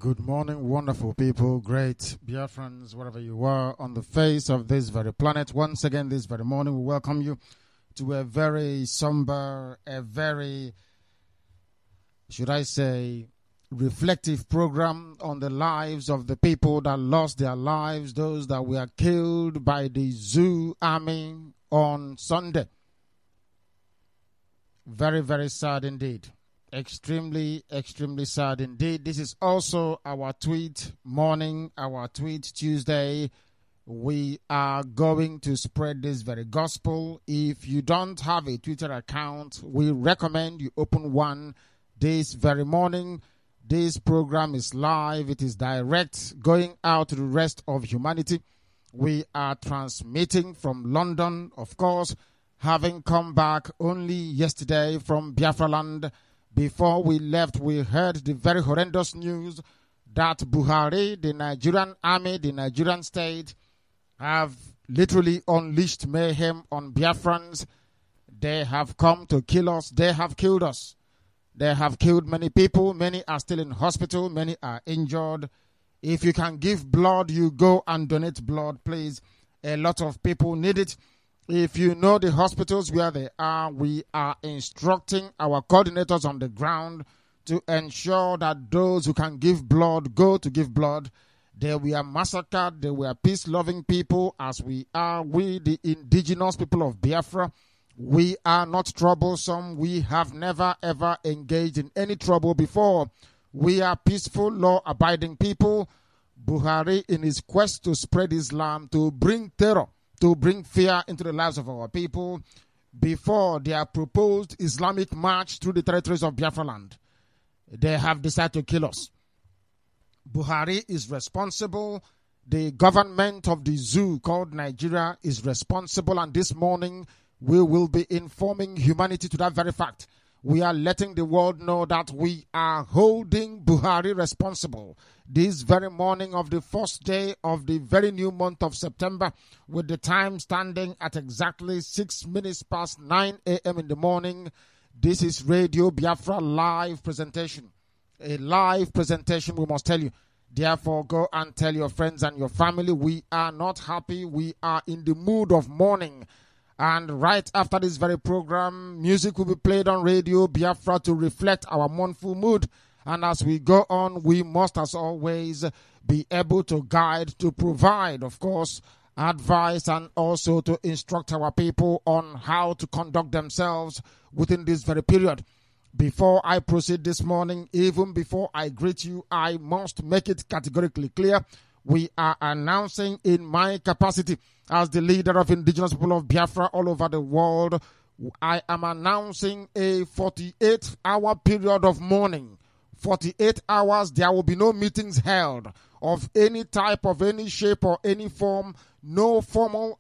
Good morning, wonderful people, great Biafrans, wherever you are on the face of this very planet. Once again, this very morning, we welcome you to a very somber, a very, should I say, reflective program on the lives of the people that lost their lives, those that were killed by the Zoo Army on Sunday. Very, very sad indeed. Extremely, extremely sad indeed. This is also our tweet morning, our tweet Tuesday. We are going to spread this very gospel. If you don't have a Twitter account, we recommend you open one this very morning. This program is live. It is direct, going out to the rest of humanity. We are transmitting from London, of course, having come back only yesterday from Biafra land. Before we left, we heard the very horrendous news that Buhari, the Nigerian army, the Nigerian state, have literally unleashed mayhem on Biafrans. They have come to kill us. They have killed us. They have killed many people. Many are still in hospital. Many are injured. If you can give blood, you go and donate blood, please. A lot of people need it. If you know the hospitals where they are, we are instructing our coordinators on the ground to ensure that those who can give blood go to give blood. They were massacred. They were peace-loving people, as we are. We, the indigenous people of Biafra, we are not troublesome. We have never, ever engaged in any trouble before. We are peaceful, law-abiding people. Buhari, in his quest to spread Islam, to bring terror, to bring fear into the lives of our people, before their proposed Islamic march through the territories of Biafra land, they have decided to kill us. Buhari is responsible. The government of the zoo called Nigeria is responsible, and this morning we will be informing humanity to that very fact. We are letting the world know that we are holding Buhari responsible this very morning of the first day of the very new month of September, with the time standing at exactly 6 minutes past 9 a.m. in the morning. This is Radio Biafra live presentation. A live presentation, we must tell you. Therefore, go and tell your friends and your family. We are not happy. We are in the mood of mourning. And right after this very program, music will be played on Radio Biafra to reflect our mournful mood. And as we go on, we must, as always, be able to guide, to provide, of course, advice, and also to instruct our people on how to conduct themselves within this very period. Before I proceed this morning, even before I greet you, I must make it categorically clear. We are announcing in my capacity as the leader of indigenous people of Biafra all over the world, I am announcing a 48-hour period of mourning. 48 hours, there will be no meetings held of any type, of any shape or any form. No formal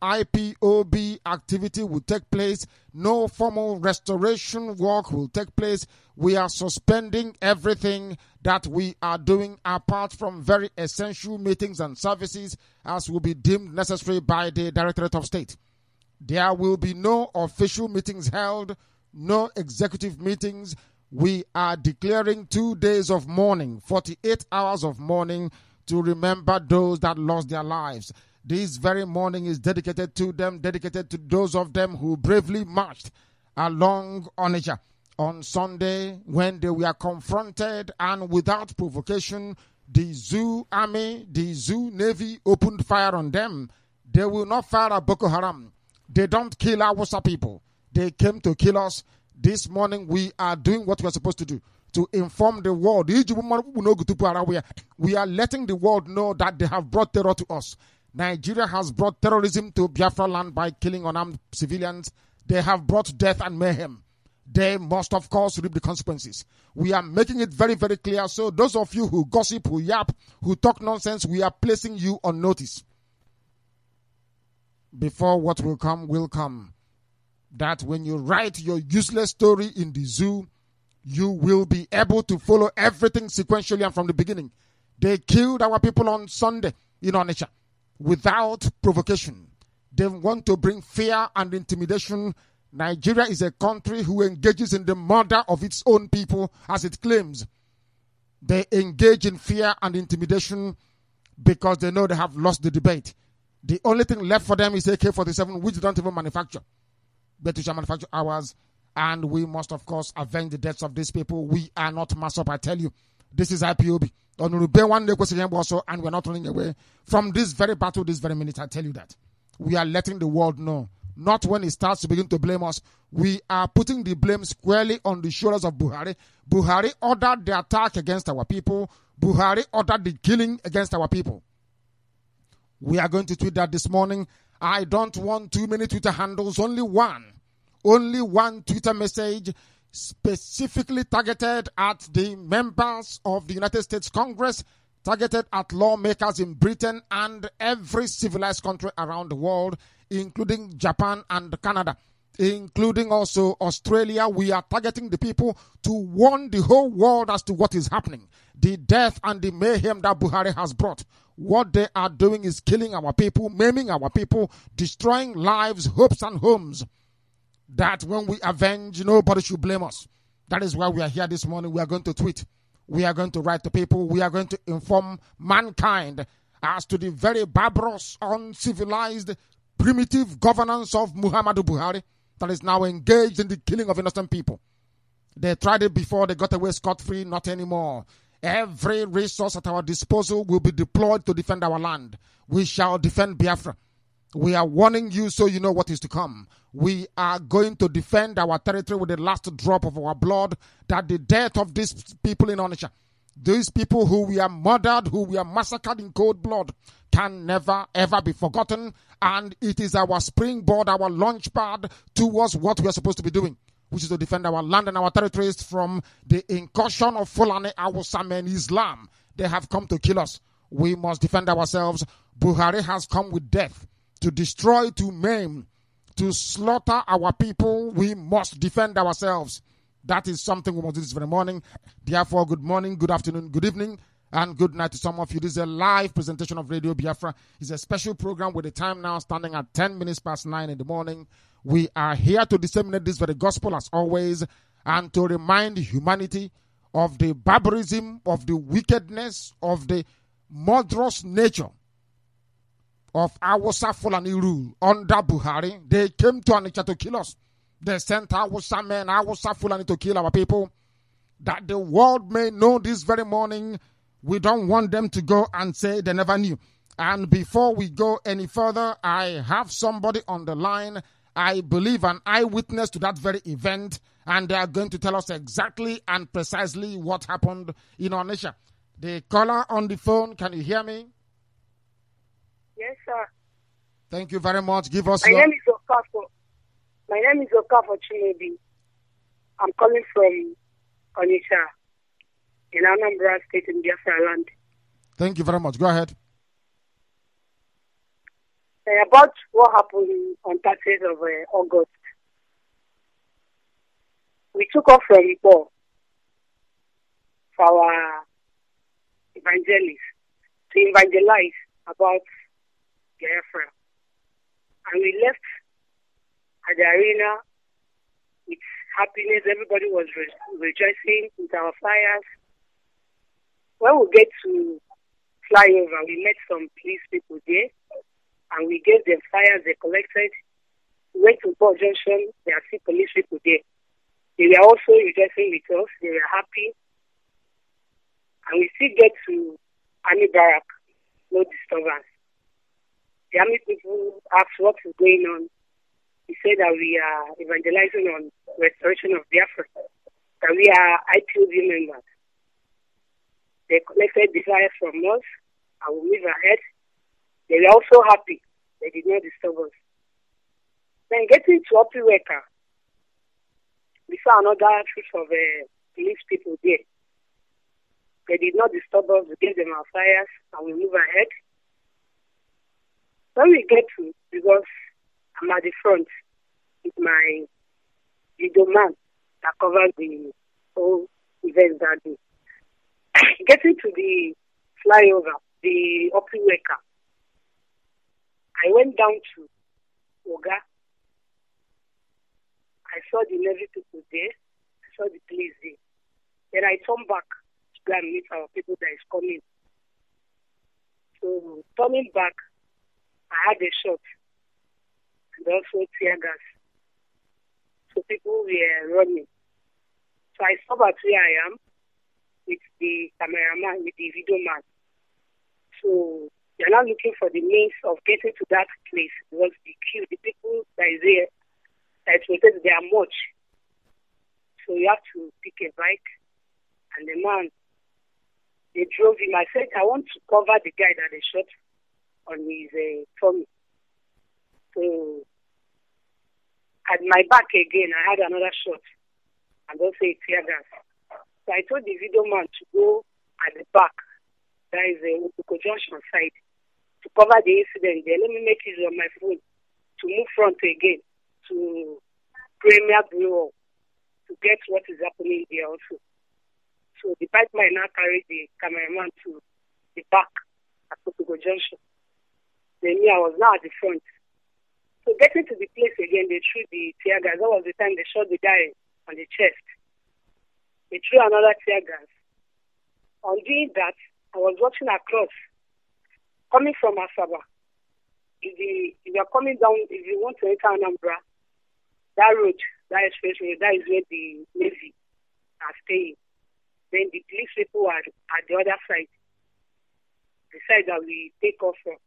IPOB activity will take place. No formal restoration work will take place. We are suspending everything that we are doing apart from very essential meetings and services as will be deemed necessary by the Directorate of State. There will be no official meetings held, no executive meetings. We are declaring 2 days of mourning, 48 hours of mourning to remember those that lost their lives. This very morning is dedicated to them, dedicated to those of them who bravely marched along Onitsha on Sunday when they were confronted, and without provocation, the Zoo Army, the Zoo Navy opened fire on them. They will not fire at Boko Haram. They don't kill our Hausa people. They came to kill us. This morning we are doing what we are supposed to do, to inform the world. We are letting the world know that they have brought terror to us. Nigeria has brought terrorism to Biafra land by killing unarmed civilians. They have brought death and mayhem. They must, of course, reap the consequences. We are making it very, very clear. So those of you who gossip, who yap, who talk nonsense, we are placing you on notice. Before what will come. That when you write your useless story in the zoo, you will be able to follow everything sequentially and from the beginning. They killed our people on Sunday in Onitsha without provocation. They want to bring fear and intimidation. Nigeria is a country who engages in the murder of its own people, as it claims. They engage in fear and intimidation because they know they have lost the debate. The only thing left for them is AK-47, which they don't even manufacture. But we shall manufacture ours, and we must, of course, avenge the deaths of these people. We are not mass up, I tell you. This is IPOB. And we're not running away from this very battle, this very minute, I tell you that. We are letting the world know. Not when it starts to begin to blame us. We are putting the blame squarely on the shoulders of Buhari. Buhari ordered the attack against our people. Buhari ordered the killing against our people. We are going to tweet that this morning. I don't want too many Twitter handles, only one. Only one Twitter message specifically targeted at the members of the United States Congress, targeted at lawmakers in Britain and every civilized country around the world, including Japan and Canada, including also Australia. We are targeting the people to warn the whole world as to what is happening. The death and the mayhem that Buhari has brought. What they are doing is killing our people, maiming our people, destroying lives, hopes, and homes. That when we avenge, nobody should blame us. That is why we are here this morning. We are going to tweet. We are going to write to people. We are going to inform mankind as to the very barbarous, uncivilized, primitive governance of Muhammadu Buhari that is now engaged in the killing of innocent people. They tried it before. They got away scot-free. Not anymore. Every resource at our disposal will be deployed to defend our land. We shall defend Biafra. We are warning you so you know what is to come. We are going to defend our territory with the last drop of our blood, that the death of these people in Onitsha, these people who we are murdered, who we are massacred in cold blood, can never, ever be forgotten. And it is our springboard, our launch pad towards what we are supposed to be doing, which is to defend our land and our territories from the incursion of Fulani Awusa men Islam. They have come to kill us. We must defend ourselves. Buhari has come with death to destroy, to maim, to slaughter our people. We must defend ourselves. That is something we must do this very morning. Therefore, good morning, good afternoon, good evening, and good night to some of you. This is a live presentation of Radio Biafra. It's a special program with the time now standing at 10 minutes past 9 in the morning. We are here to disseminate this very gospel as always, and to remind humanity of the barbarism, of the wickedness, of the murderous nature of Awusa Fulani rule under Buhari. They came to Onitsha to kill us. They sent Awusa men, Awusa Fulani to kill our people. That the world may know this very morning. We don't want them to go and say they never knew. And before we go any further, I have somebody on the line, I believe an eyewitness to that very event, and they are going to tell us exactly and precisely what happened in Onitsha. The caller on the phone, can you hear me? Yes, sir. Thank you very much. Give us My name is Okafo Chinebi. I'm calling from Onitsha in Anambra State in Biafra land. Thank you very much. Go ahead. About what happened on 30th of August. We took off from Ipo for our evangelists to evangelize about Biafra. And we left at the arena with happiness. Everybody was rejoicing with our flyers. When we get to flyover, we met some police people there, and we gave them flyers they collected. We went to Port Junction. There are still police people there. They were also rejoicing with us. They were happy. And we still get to Army Barrack. No disturbance. The Army people asked what is going on. We said that we are evangelizing on restoration of Biafra. That we are IPOB members. They collected the flyers from us and we move ahead. They were also happy. They did not disturb us. Then getting to Opiweka, we saw another troop of police people there. They did not disturb us. We gave them our flyers and we move ahead. When we get to, because I'm at the front with my video man that covers the whole event that day. Getting to the flyover, the Opiweka, I went down to Oga. I saw the Navy people there. I saw the police there. Then I turned back go and meet our people that is coming. So turning back, I had a shot and also tear gas. So people were running. So I stopped at where I am with the cameraman, with the video man. So they're now looking for the means of getting to that place because the queue, the people that is there, that is waiting, they are much. So you have to pick a bike, and the man, they drove him. I said, I want to cover the guy that they shot on his tummy. So at my back again, I had another shot, and also a tear gas. So I told the video man to go at the back, that is the Obuko Junction side, to cover the incident there. Let me make use of my phone to move front again to Premier Bureau to get what is happening there also. So the bike man now carried the cameraman to the back at Obuko Junction. Then me, I was now at the front. So getting to the place again, they threw the tear gas. That was the time they shot the guy on the chest. They threw another tear gas. On doing that, I was watching across, coming from Asaba. If you are coming down, if you want to enter Anambra, that road, that express road, that is where the Navy are staying. Then the police people are at the other side, the side that we take off from.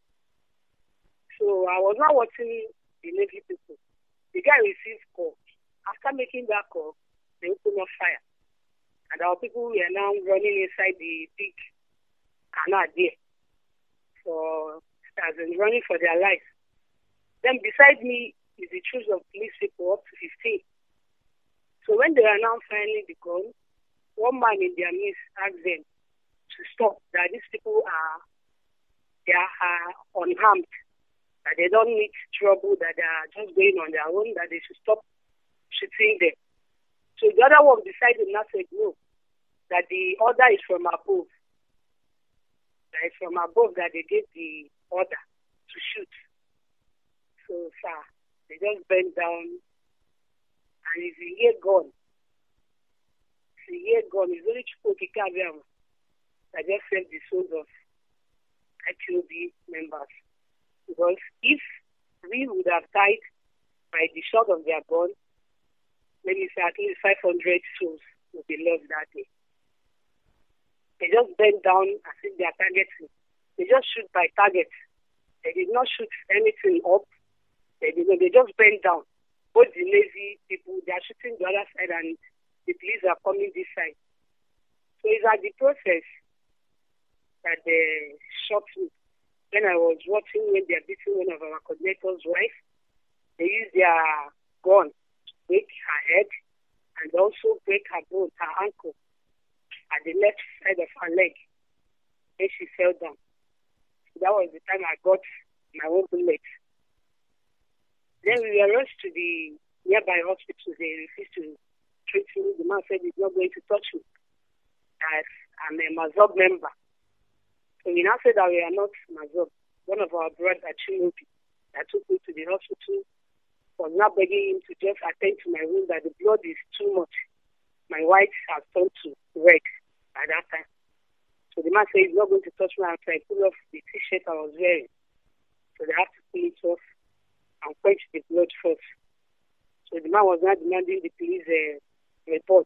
So I was not watching the Navy people. The guy received call. After making that call, they opened up fire. And our people were now running inside the big canal there. So as in running for their lives. Then beside me is the troops of police people up to 15. So when they are now firing the gun, one man in their midst asked them to stop, that these people are unharmed, that they don't need trouble, that they are just going on their own, that they should stop shooting them. So the other one beside him now said no, that the order is from above. That it's from above that they gave the order to shoot. So, sir, they just bent down, and if you hear gun, it's only Chukwokikabiam that just saved the souls of IPOB members. Because if we would have died by the shot of their gun, let me say at least 500 souls would be lost that day. They just bent down as if they are targeting. They just shoot by target. They did not shoot anything up. They just bent down. Both the Navy people, they are shooting the other side and the police are coming this side. So it's at the process that they shot me. When I was watching when they are beating one of our coordinator's wife, they used their gun to break her head and also break her bone, her ankle, at the left side of her leg. Then she fell down. So that was the time I got my own bullet. Then we were rushed to the nearby hospital. They refused to treat me. The man said he's not going to touch me, as I'm a Mazob member. So we now said that we are not Mazob. One of our brothers at Chimobi that took me to the hospital was now begging him to just attend to my wound, that the blood is too much. My white has turned to red at that time. So the man said he's not going to touch me until I pull off the t-shirt I was wearing. So they have to pull it off and quench the blood first. So the man was now demanding the police report.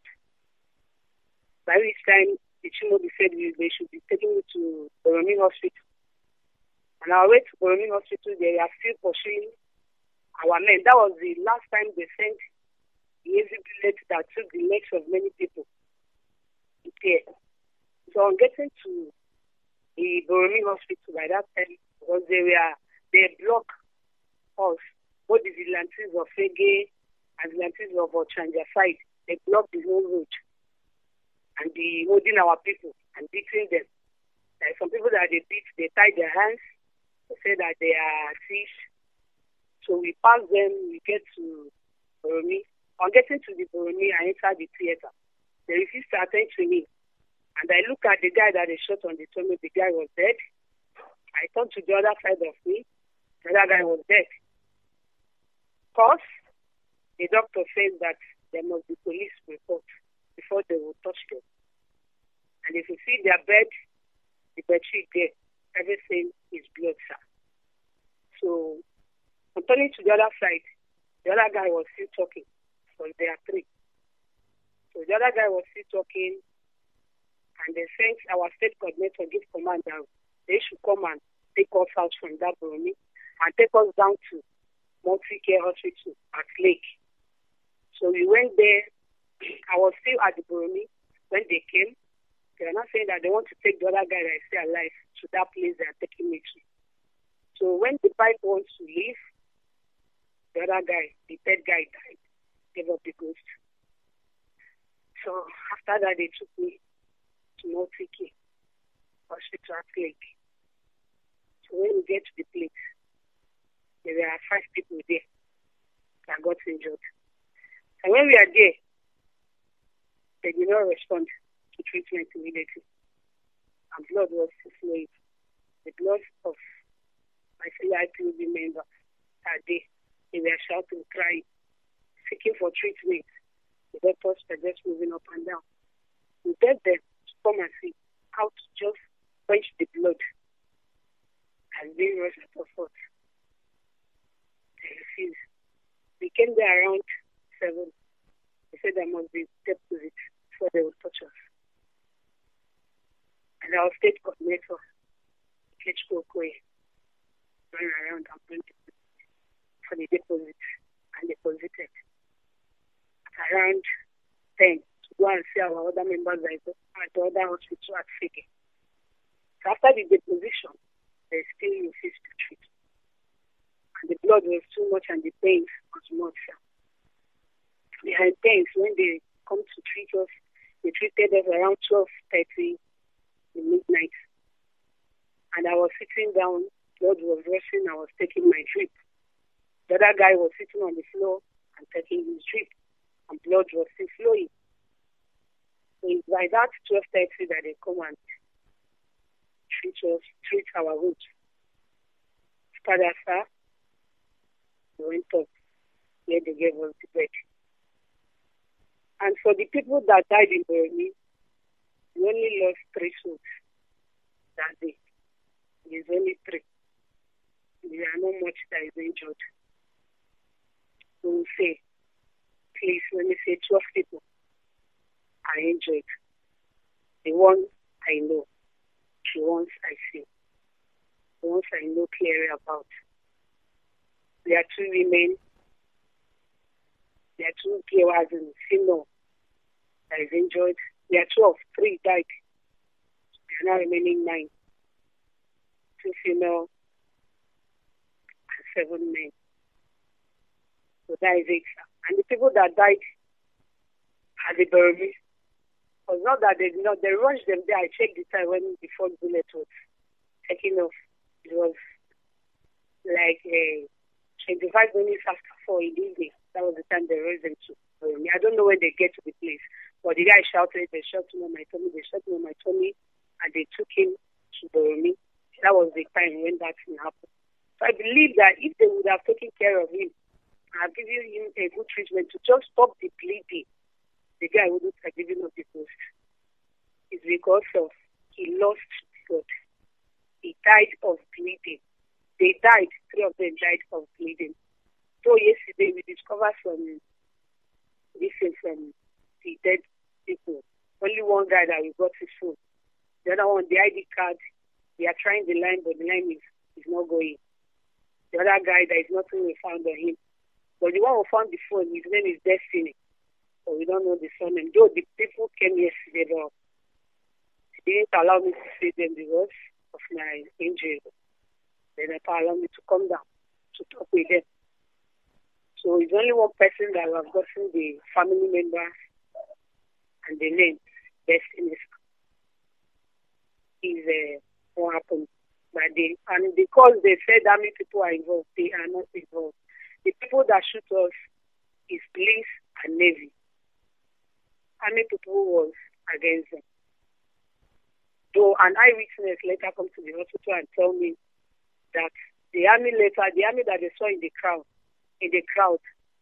By which time, the Chimobi said they should be taking me to Boromi Hospital. On our way to Boromi Hospital, they are still pursuing our men. That was the last time they sent the heavy bullet that took the necks of many people. Okay. So on getting to the Boromi Hospital by that time, because they blocked us, both the vigilantes of Fege and vigilantes of Ochanja side, they blocked the whole road. And they holding our people and beating them. There are some people that they beat, they tie their hands, they say that they are thieves. So we pass them, we get to Boromi. On getting to the Boromi, I enter the theater. They refused to attend to me. And I look at the guy that they shot on the tummy, the guy was dead. I turned to the other side of me, the other guy was dead. Because the doctor said that there must be police report before they will touch them. And if you see their bed, the bed sheet there, everything is blood, sir. So, I'm turning to the other side. The other guy was still talking. So there are three. So the other guy was still talking, and they sent our state coordinator give command that they should come and take us out from that Boromi and take us down to multi-care hospital at Lake. So we went there. I was still at the Boromi when they came. They are not saying that they want to take the other guy that is still alive to that place they are taking me to. So when the bike wants to leave, the other guy, the third guy died, gave up the ghost. So after that, they took me to multi-care hospital at Lake. So when we get to the place, there were 5 people there that got injured. And when we are there, they did not respond to treatment immediately. And blood was flowing. The blood of my fellow IPOB members are there. They were shouting, crying, seeking for treatment. The doctors were just moving up and down. We begged them to come and see how to just quench the blood and bring us out of us. They refused. We came there around 7. They said there must be deposit before they would touch us. And our state coordinator, Kechko Okoye, ran around and went for the deposit and deposited at around 10 to go and see our other members at the other hospital at Fege. So after the deposition, they still refused to treat. And the blood was too much and the pain was much. They had pains when they come to treat us. They treated us around 12:30 in midnight. And I was sitting down, blood was rushing, I was taking my drip. The other guy was sitting on the floor and taking his drip, and blood was still flowing. So it's by that 12:30 that they come and treat our wounds. After that, sir, we went up where they gave us the bed. And for the people that died in Boromi, we only lost 3 souls that day. There's only 3. There are not much that is injured. So we say, please, let me say 12 people are injured. The ones I know, the ones I see, the ones I know clearly about. There are 2 women, there are 2 girls and female that is injured. There are 12, 3 died. There are now remaining 9. 2 female and 7 men. So that is it. And the people that died at the Boromi, was not that they did not, they rushed them there. I checked the time when the first bullet was taken off. It was like 25 minutes after 4 in the evening. That was the time they rushed them to Boromi. I don't know when they get to the place, but the guy shouted, they shot him on my tummy, and they took him to Boromi. That was the time when that thing happened. So I believe that if they would have taken care of him, and given him a good treatment to just stop the bleeding, the guy wouldn't have given up the ghost. It's because of he lost blood. He died of bleeding. They died. 3 of them died of bleeding. So yesterday we discovered from the dead people. Only one guy that we got his phone. The other one, the ID card, we are trying the line, but the line is not going. The other guy, there is nothing we found on him. But the one who found the phone, his name is Destiny. So we don't know the surname. Though the people came yesterday, but they didn't allow me to see them because of my injury. They didn't allow me to come down to talk with them. So it's only one person that we have gotten the family members and the name, Destiny. Is what happened. And because they said how many people are involved, they are not involved. The people that shoot us is police and Navy. How many people was against them? Though an eyewitness later come to the hospital and tell me that the army that they saw in the crowd,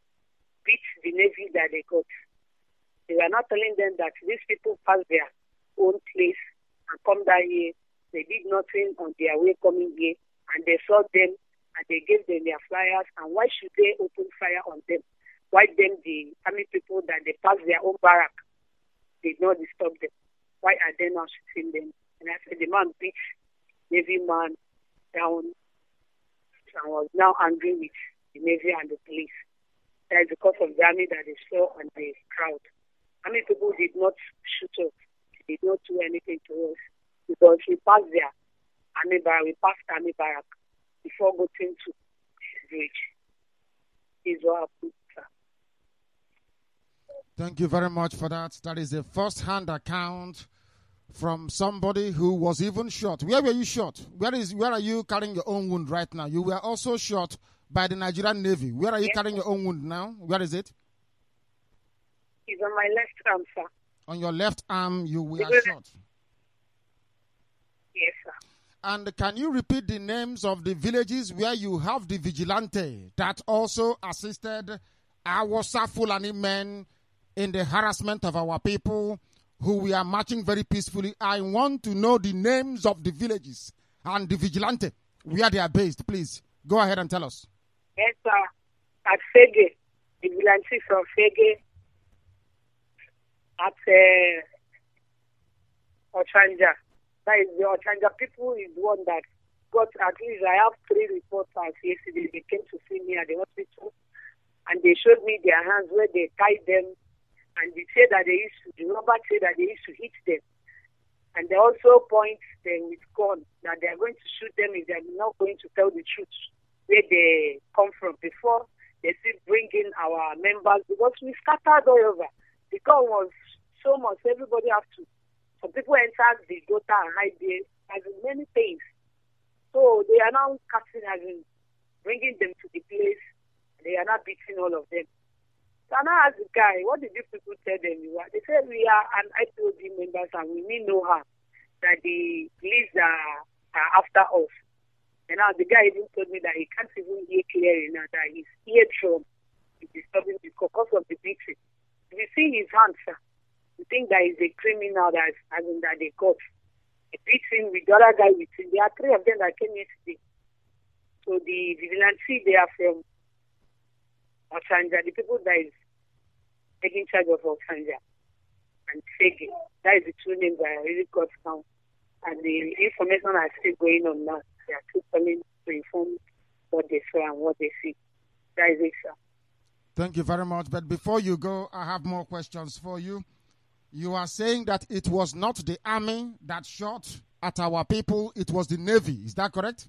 beat the Navy that they got. They were not telling them that these people passed there own place and come down here. They did nothing on their way coming here, and they saw them and they gave them their flyers. And why should they open fire on them? Why them, the army people that they passed their own barrack, did not disturb them? Why are they now shooting them? And I said, the man beat Navy man down and was now angry with the Navy and the police. That is because of the army that they saw on the crowd. Army people did not shoot us. They did not do anything to us because we passed their army barrack, we passed army barrack before going to the bridge. This is what happened, sir. Thank you very much for that. That is a first-hand account from somebody who was even shot. Where were you shot? Where are you carrying your own wound right now? You were also shot by the Nigerian Navy. Where are you carrying your own wound now? Where is it? It's on my left arm, sir. On your left arm, you were shot. Yes, sir. And can you repeat the names of the villages where you have the vigilante that also assisted our Fulani men in the harassment of our people who we are marching very peacefully? I want to know the names of the villages and the vigilante, where they are based. Please, go ahead and tell us. Yes, sir. At Fege, the vigilante from Fege, at Ochanja. That is the Ochanja people is one that got, at least I have 3 reporters yesterday. They came to see me at the hospital and they showed me their hands where they tied them, and they said that the robber said that they used to hit them. And they also point them with gun that they are going to shoot them if they are not going to tell the truth where they come from before they still bring in our members, because we scattered all over. The gun was so much, everybody has to. Some people entered the gutter and hide there, as in many things. So they are now catching, as in bringing them to the place. They are not beating all of them. So I asked the guy, what did you people tell them you are? They said we are an IPOB members and we need know her, that the police are after us. And now the guy even told me that he can't even hear clearly now, that his eardrum is disturbing because of the beating. If you see his hands, sir, you think that he's a criminal that they caught. A beating with the other guy with him. There are 3 of them that came yesterday. So the vigilante, they are from Ochanja, the people that is taking charge of Ochanja and Fege. That is the 2 names that I really got down. And the information are still going on now. They are still coming to inform what they saw and what they see. That is it, sir. Thank you very much. But before you go, I have more questions for you. You are saying that it was not the army that shot at our people, it was the Navy. Is that correct?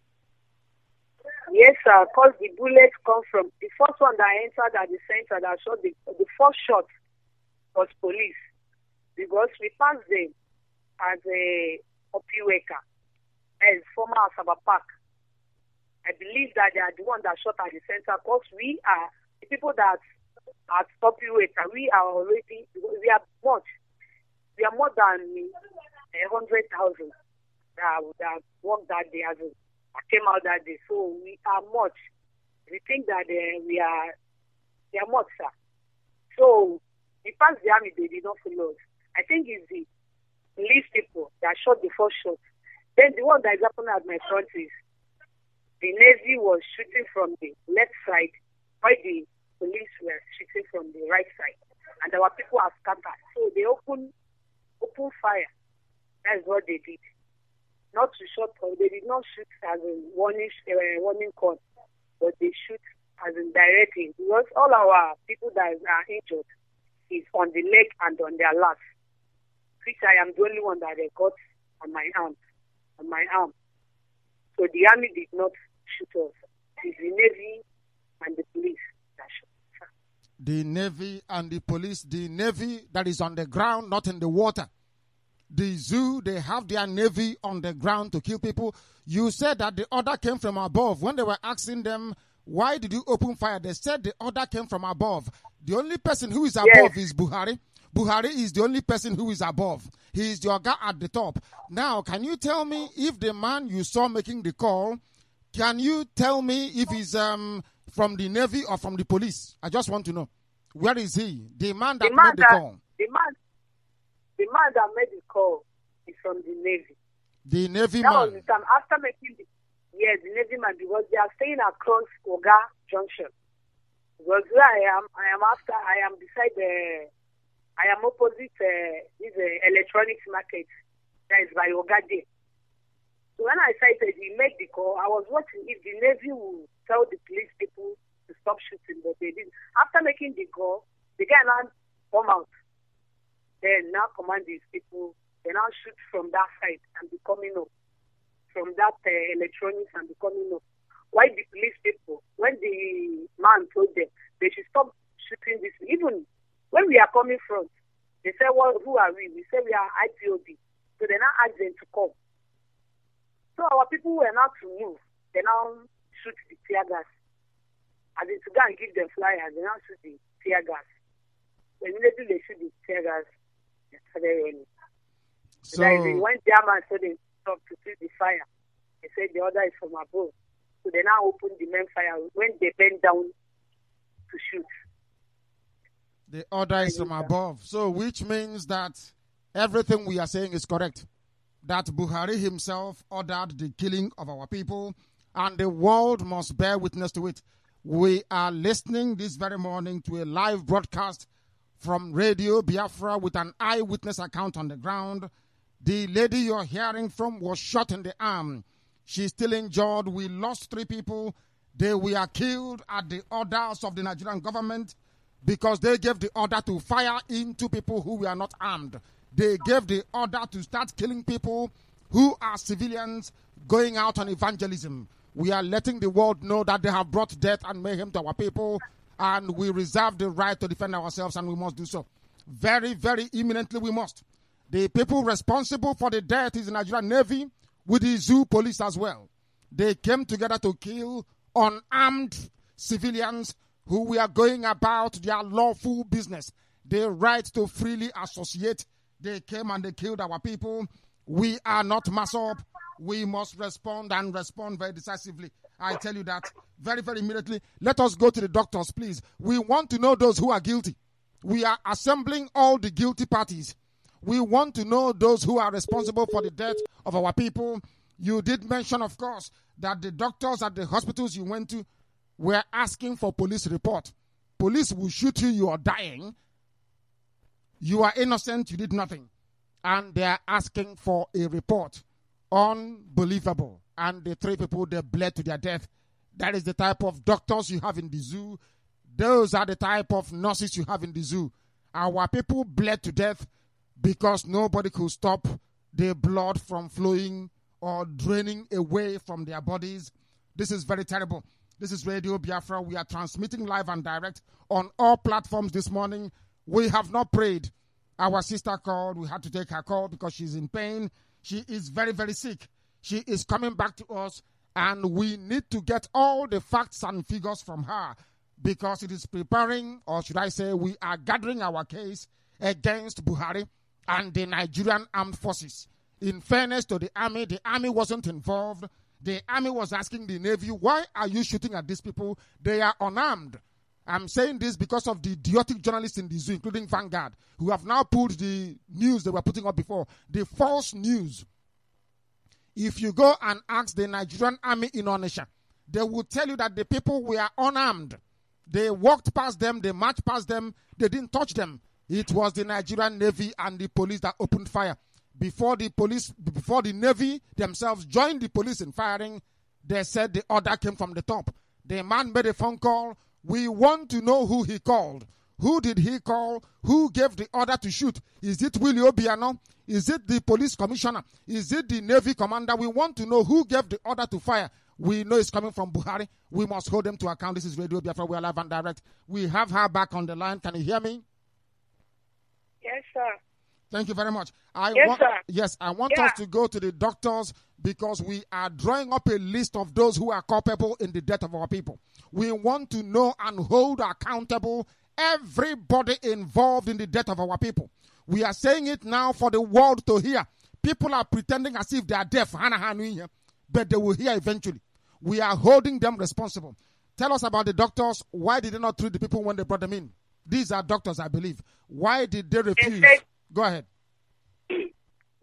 Yes, sir, because the bullets come from the first one that entered at the center that shot the first shot was police, because we passed them as a Opiweka, as former Asaba Park. I believe that they are the one that shot at the center, because we are the people that at Opiweka, we are already, we are more than 100,000 that worked that day as I came out that day. So we are much. We think that we are much, sir. So we passed the army, they did not follow us. I think it's the police people that shot the first shot. Then the one that is happening at my front is the Navy was shooting from the left side, while the police were shooting from the right side. And our people are scattered. So they open fire. That's what they did. Not to shoot, they did not shoot as a warning call, but they shoot as in directly. Because all our people that are injured is on the leg and on their laps, which I am the only one that they got on my arm. So the army did not shoot us. It's the Navy and the police that shot us. The Navy and the police, the Navy that is on the ground, not in the water. The zoo, they have their Navy on the ground to kill people. You said that the order came from above. When they were asking them, why did you open fire? They said the order came from above. The only person who is above is Buhari. Buhari is the only person who is above. He is your guy at the top. Now, can you tell me if the man you saw making the call, can you tell me if he's from the Navy or from the police? I just want to know. Where is he? The man that made the call. The man that made the call is from the Navy. The Navy That man. was the time after making the Navy man, because they are staying across Oga Junction. Because where I am opposite this electronics market that is by Oga Day. So when I cited, he made the call. I was watching if the Navy would tell the police people to stop shooting, but they didn't. After making the call, the guy now come out. Then now command these people. They now shoot from that side and be coming up. From that electronics and be coming up. Why the police people, when the man told them they should stop shooting this, even when we are coming front, they say, well, who are we? We say we are IPOB. So they now ask them to come. So our people were not to move. They now shoot the tear gas. And then to go and give them flyers, they now shoot the tear gas. So immediately they shoot the tear gas, they started running. So when German said they stopped to see the fire, they said the order is from above. So they now opened the main fire when they bent down to shoot. the order is from above. So which means that everything we are saying is correct. That Buhari himself ordered the killing of our people, and the world must bear witness to it. We are listening this very morning to a live broadcast from Radio Biafra with an eyewitness account on the ground. The lady you're hearing from was shot in the arm. She's still injured. We lost 3 people. They were killed at the orders of the Nigerian government because they gave the order to fire into people who were not armed. They gave the order to start killing people who are civilians going out on evangelism. We are letting the world know that they have brought death and mayhem to our people, and we reserve the right to defend ourselves, and we must do so. Very, very imminently we must. The people responsible for the death is the Nigerian Navy with the zoo police as well. They came together to kill unarmed civilians who were going about their lawful business. Their right to freely associate. They came and they killed our people. We are not mass up. We must respond and respond very decisively. I tell you that very, very immediately. Let us go to the doctors, please. We want to know those who are guilty. We are assembling all the guilty parties. We want to know those who are responsible for the death of our people. You did mention, of course, that the doctors at the hospitals you went to were asking for police report. Police will shoot you, you are dying. You are innocent, you did nothing. And they are asking for a report. Unbelievable. And the 3 people, they bled to their death. That is the type of doctors you have in the zoo. Those are the type of nurses you have in the zoo. Our people bled to death because nobody could stop the blood from flowing or draining away from their bodies. This is very terrible. This is Radio Biafra. We are transmitting live and direct on all platforms this morning. We have not prayed. Our sister called. We had to take her call because she's in pain. She is very, very sick. She is coming back to us, and we need to get all the facts and figures from her because it is preparing, or should I say, we are gathering our case against Buhari and the Nigerian armed forces. In fairness to the army wasn't involved. The army was asking the Navy, why are you shooting at these people? They are unarmed. I'm saying this because of the idiotic journalists in the zoo, including Vanguard, who have now pulled the news they were putting up before, the false news. If you go and ask the Nigerian army in Onitsha, they will tell you that the people were unarmed. They walked past them, they marched past them, they didn't touch them. It was the Nigerian Navy and the police that opened fire. Before the Navy themselves joined the police in firing, they said the order came from the top. The man made a phone call. We want to know who he called. Who did he call? Who gave the order to shoot? Is it Willie Obiano? Is it the police commissioner? Is it the Navy commander? We want to know who gave the order to fire. We know it's coming from Buhari. We must hold them to account. This is Radio Biafra. We are live and direct. We have her back on the line. Can you hear me? Yes, sir. Thank you very much. Sir. I want us to go to the doctors because we are drawing up a list of those who are culpable in the death of our people. We want to know and hold accountable everybody involved in the death of our people. We are saying it now for the world to hear. People are pretending as if they are deaf, but they will hear eventually. We are holding them responsible. Tell us about the doctors. Why did they not treat the people when they brought them in? These are doctors, I believe. Why did they refuse? Go ahead.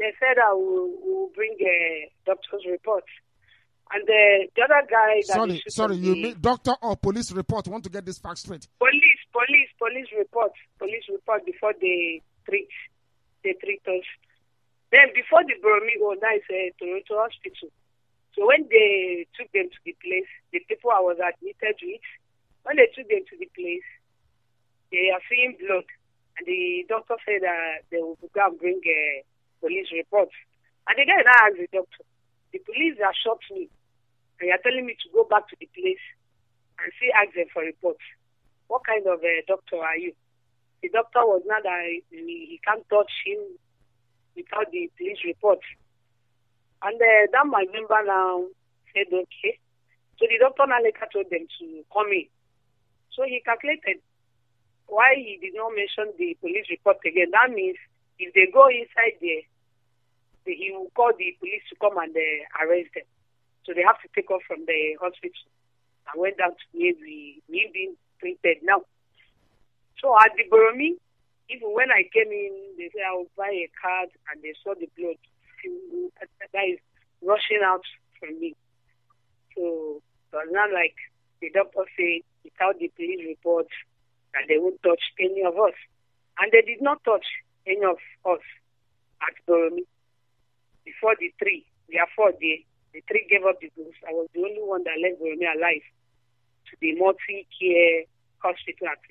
they said I will bring a doctor's report. And the other guy that sorry, you mean doctor or police report? Want to get this fact straight? Police report before they treat us. Then before the Boromi now is a Toronto hospital. So when they took them to the place, the people I was admitted with, when they took them to the place, they are seeing blood, and the doctor said that they will go and bring a police report. And the guy now asked the doctor, the police have shot me, and you are telling me to go back to the place and ask them for reports. What kind of a doctor are you? The doctor was not that he can't touch him without the police report. And that my member now said, okay. So the doctor now later told them to come in. So he calculated why he did not mention the police report again. That means if they go inside there, he will call the police to come and arrest them. So they have to take off from the hospital. I went down to where we being treated now. So at the Boromi, even when I came in, they said I would buy a card, and they saw the blood that is rushing out from me. So it was not like the doctor said without the police report that they won't touch any of us. And they did not touch any of us at Boromi. Before the three, we are 4 there. The three gave up the ghost. I was the only one that left Boromi alive to the multi-care hospital at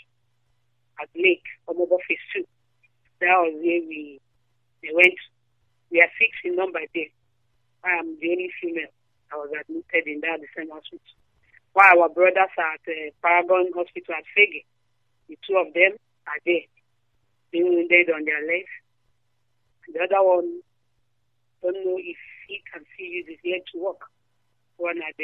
Lake, Omobo Phase 2. That was where we went. We are 6 in number there. I am the only female. I was admitted in that the same hospital. While our brothers are at Paragon Hospital at Fege. The 2 of them are there, being wounded on their legs. And the other one don't know if he can still use his leg to walk. One that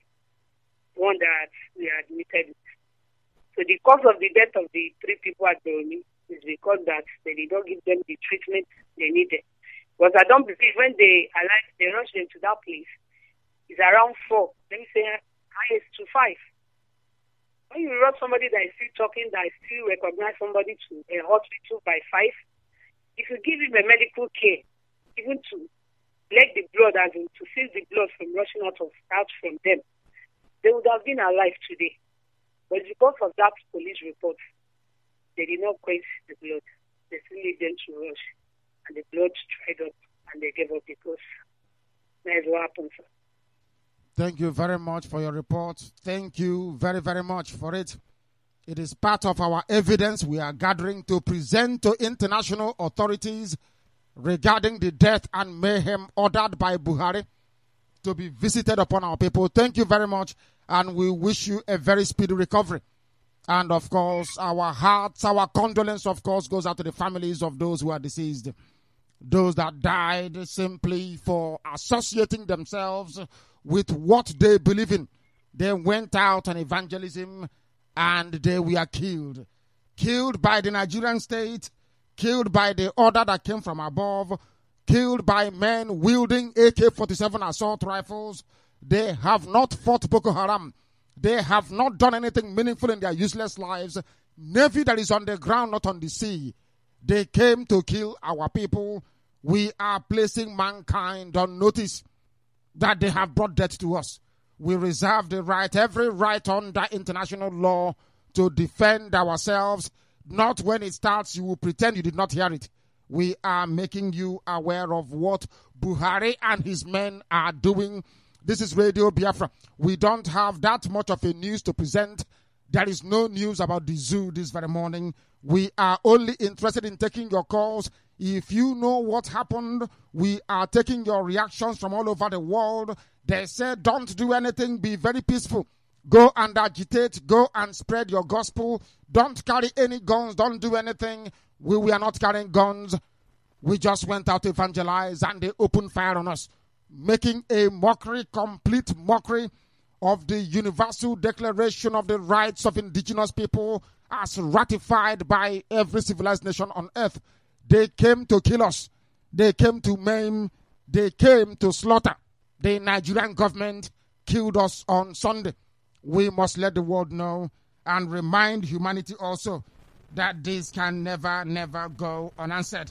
we are admitted with. So the cause of the death of the 3 people at Boromi is because that they did not give them the treatment they needed. But I don't believe when they rushed them to that place, it's around 4. Let me say highest to 5. When you rush somebody that is still talking, that is still recognize somebody to a hospital by 5, if you give him a medical care, even to let the blood, as in to see the blood from rushing out from them, they would have been alive today. But because of that police report, they did not quench the blood. They still need them to rush. And the blood dried up, and they gave up the ghost. That is what happened, sir. Thank you very much for your report. Thank you very, very much for it. It is part of our evidence we are gathering to present to international authorities regarding the death and mayhem ordered by Buhari to be visited upon our people. Thank you very much, and we wish you a very speedy recovery. And of course, our hearts, our condolence, of course, goes out to the families of those who are deceased. Those that died simply for associating themselves with what they believe in. They went out on evangelism and they were killed. Killed by the Nigerian state, killed by the order that came from above, killed by men wielding AK-47 assault rifles. They have not fought Boko Haram. They have not done anything meaningful in their useless lives. Navy that is on the ground, not on the sea. They came to kill our people. We are placing mankind on notice that they have brought death to us. We reserve the right, every right under international law, to defend ourselves. Not when it starts, you will pretend you did not hear it. We are making you aware of what Buhari and his men are doing. This is Radio Biafra. We don't have that much of a news to present. There is no news about the zoo this very morning. We are only interested in taking your calls. If you know what happened, we are taking your reactions from all over the world. They say don't do anything, be very peaceful. Go and agitate, go and spread your gospel. Don't carry any guns, don't do anything. We are not carrying guns. We just went out to evangelize and they opened fire on us, making a mockery, complete mockery of the Universal Declaration of the Rights of Indigenous People as ratified by every civilized nation on earth. They came to kill us. They came to maim. They came to slaughter. The Nigerian government killed us on Sunday. We must let the world know and remind humanity also that this can never, never go unanswered.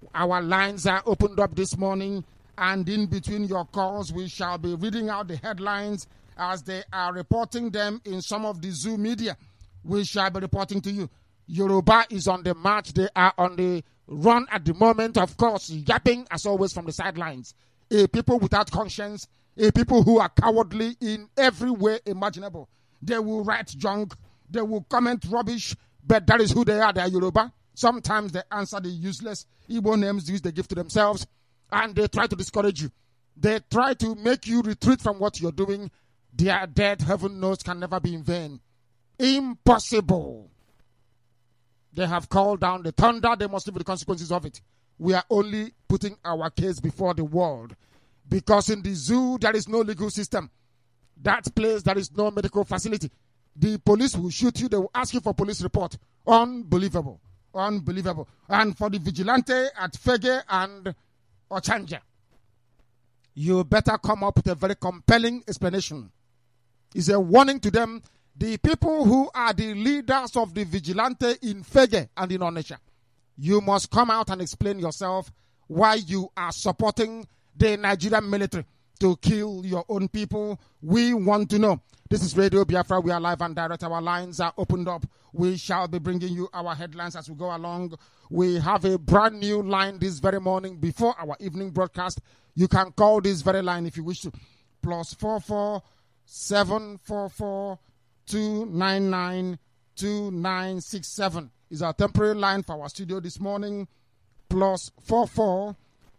Our lines are opened up this morning, and in between your calls, we shall be reading out the headlines as they are reporting them in some of the Zoo media. We shall be reporting to you. Yoruba is on the march. They are on the run at the moment, of course, yapping as always from the sidelines. A people without conscience, a people who are cowardly in every way imaginable. They will write junk, they will comment rubbish, but that is who they are. They are Yoruba. Sometimes they answer the useless Igbo names they give to themselves, and they try to discourage you. They try to make you retreat from what you're doing. Their death, heaven knows, can never be in vain. Impossible. They have called down the thunder. They must live with the consequences of it. We are only putting our case before the world. Because in the zoo, there is no legal system. That place, there is no medical facility. The police will shoot you. They will ask you for police report. Unbelievable. Unbelievable. And for the vigilante at Fege and Ochanja, you better come up with a very compelling explanation. It's a warning to them. The people who are the leaders of the vigilante in Fege and in Onitsha, you must come out and explain yourself why you are supporting the Nigerian military to kill your own people. We want to know. This is Radio Biafra. We are live and direct. Our lines are opened up. We shall be bringing you our headlines as we go along. We have a brand new line this very morning before our evening broadcast. You can call this very line if you wish to. +44 744 299 2967 is our temporary line for our studio this morning. +44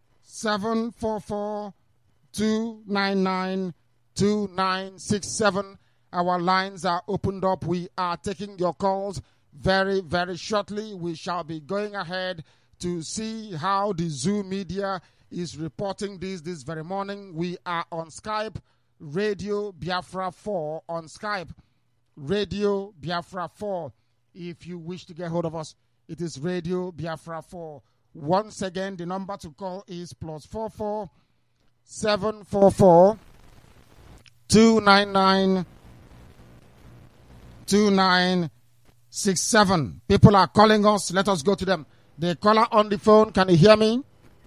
744 299 2967. Our lines are opened up. We are taking your calls very, very shortly. We shall be going ahead to see how the Zoo media is reporting this very morning. We are on Skype, Radio Biafra 4 on Skype. Radio Biafra 4. If you wish to get hold of us, it is Radio Biafra 4. Once again, the number to call is +44 744 299 2967. People are calling us. Let us go to them. The caller on the phone, can you hear me?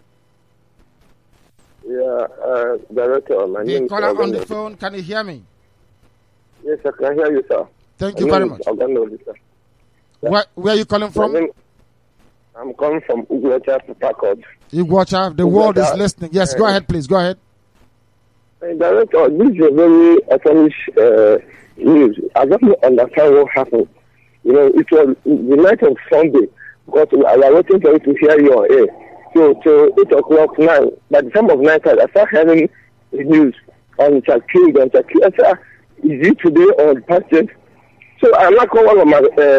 Yeah, Director. My name the is caller on the phone, can you hear me? Yes, I can hear you, sir. Thank you very much. Where are you calling from? I'm calling from Iguacha, Port. Iguacha, the world is listening. Yes, go ahead, please. Go ahead. Director, this is a very astonished news. I don't understand what happened. You know, it was the night of Sunday, because I was waiting for you to hear you on air. So, 8 o'clock now, by the time of 9 o'clock, I started hearing the news on Chakil. I said, is it today or the past day? So I like one of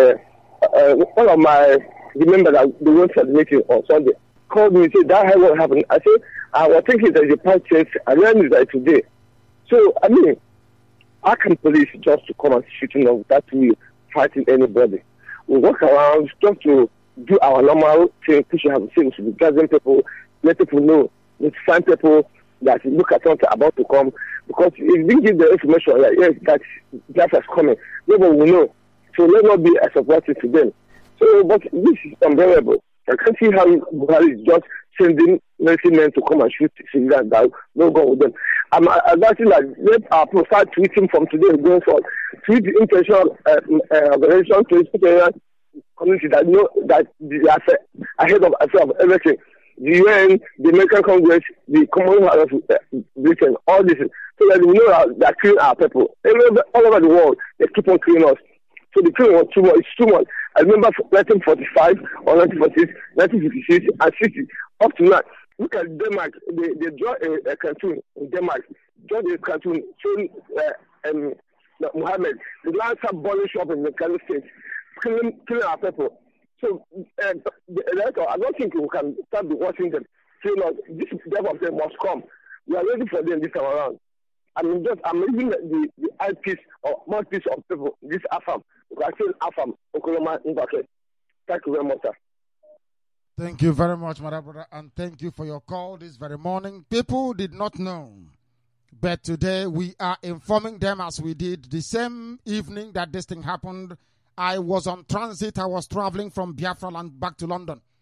my the members that they went to the meeting on Sunday called me and said that had what happened. I said I was thinking that the past day. I learned that today. So I mean, how can police just to come and shooting up that we fighting anybody? We walk around just to do our normal thing. We should have things to be gathering people, let people know, find people that look at something about to come. Because if we give the information like yes, that is coming, nobody will know. So let not be a surprise to them. So, but this is unbearable. I can't see how Buhari is just sending military men to come and shoot civilians down. No go with them. I'm advising that let our people start tweeting from today going forward. Tweet the international organization, to the community that know that they are ahead of everything. The UN, the American Congress, the Commonwealth of Britain, all this, so that we know that they are killing our people. All over the world, they keep on killing us. So the killing was too much. It's too much. I remember 1945 or 1946, 1956, and 60, up to now. Look at Denmark. They draw a cartoon in Denmark. Draw the cartoon showing Muhammad, the last burning shop in the Kano state, killing our people. So I don't think we can start watching them. So, this death of them must come. We are ready for them this time around. I'm reading the eyepiece or mouthpiece of people. This AFAM. We are saying AFAM. Okoloma Mbake. Thank you very much, sir. Thank you very much, my brother, and thank you for your call this very morning. People did not know, but today we are informing them as we did the same evening that this thing happened. I was on transit. I was traveling from Biafra land back to London.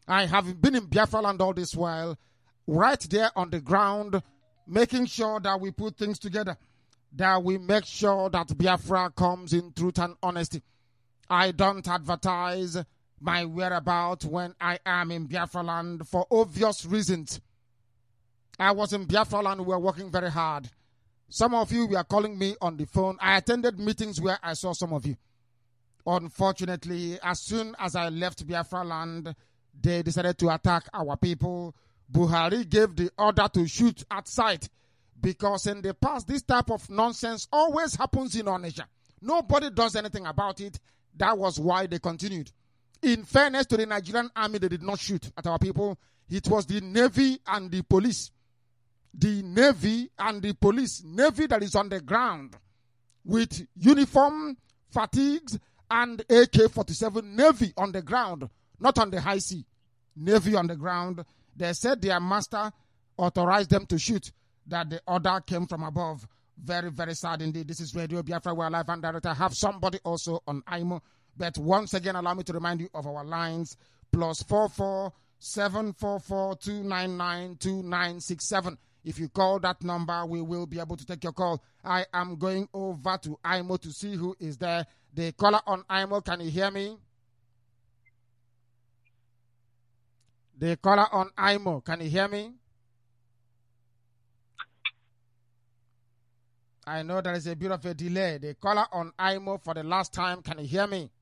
I have been in Biafra land all this while, right there on the ground, making sure that we put things together, that we make sure that Biafra comes in truth and honesty. I don't advertise my whereabouts when I am in Biafra land for obvious reasons. I was in Biafra land, we were working very hard. Some of you were calling me on the phone. I attended meetings where I saw some of you. Unfortunately, as soon as I left Biafra land, they decided to attack our people. Buhari gave the order to shoot at sight, because in the past, this type of nonsense always happens in Onitsha. Nobody does anything about it. That was why they continued. In fairness to the Nigerian army, they did not shoot at our people. It was the Navy and the police. The Navy and the police. Navy that is on the ground with uniform, fatigues, and AK-47. Navy on the ground, not on the high sea. Navy on the ground. They said their master authorized them to shoot, that the order came from above. Very, very sad indeed. This is Radio Biafra. We're live and direct. I have somebody also on IMO. But once again, allow me to remind you of our lines. +44 744 299 2967. If you call that number, we will be able to take your call. I am going over to IMO to see who is there. The caller on IMO, can you hear me? The caller on IMO, can you hear me? I know there is a bit of a delay. The caller on IMO for the last time, can you hear me?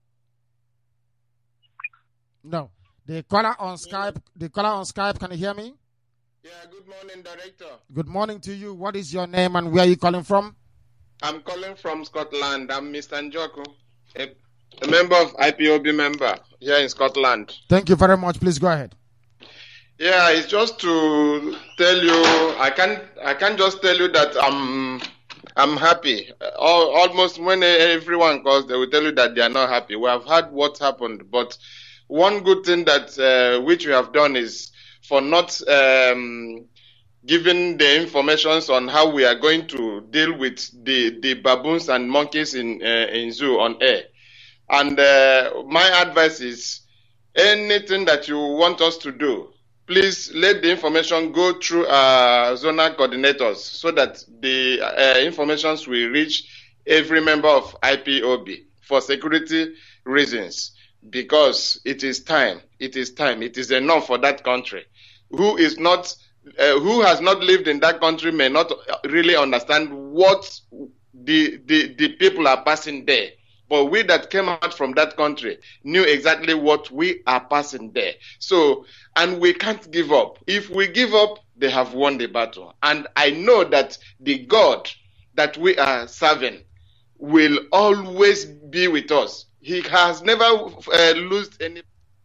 No. The caller on Skype, can you hear me? Yeah, good morning, Director. Good morning to you. What is your name and where are you calling from? I'm calling from Scotland. I'm Mr. Njoku, a member of IPOB member here in Scotland. Thank you very much. Please go ahead. Yeah, it's just to tell you, I can't just tell you that I'm happy. Almost when everyone calls, they will tell you that they are not happy. We have heard what happened, but one good thing that which we have done is for not giving the informations on how we are going to deal with the baboons and monkeys in zoo on air. And my advice is, anything that you want us to do, please let the information go through our zonal coordinators so that the informations will reach every member of IPOB for security reasons. Because it is time. It is enough for that country. Who has not lived in that country may not really understand what the people are passing there. But we that came out from that country knew exactly what we are passing there. So, and we can't give up. If we give up, they have won the battle. And I know that the God that we are serving will always be with us. He has never lost any.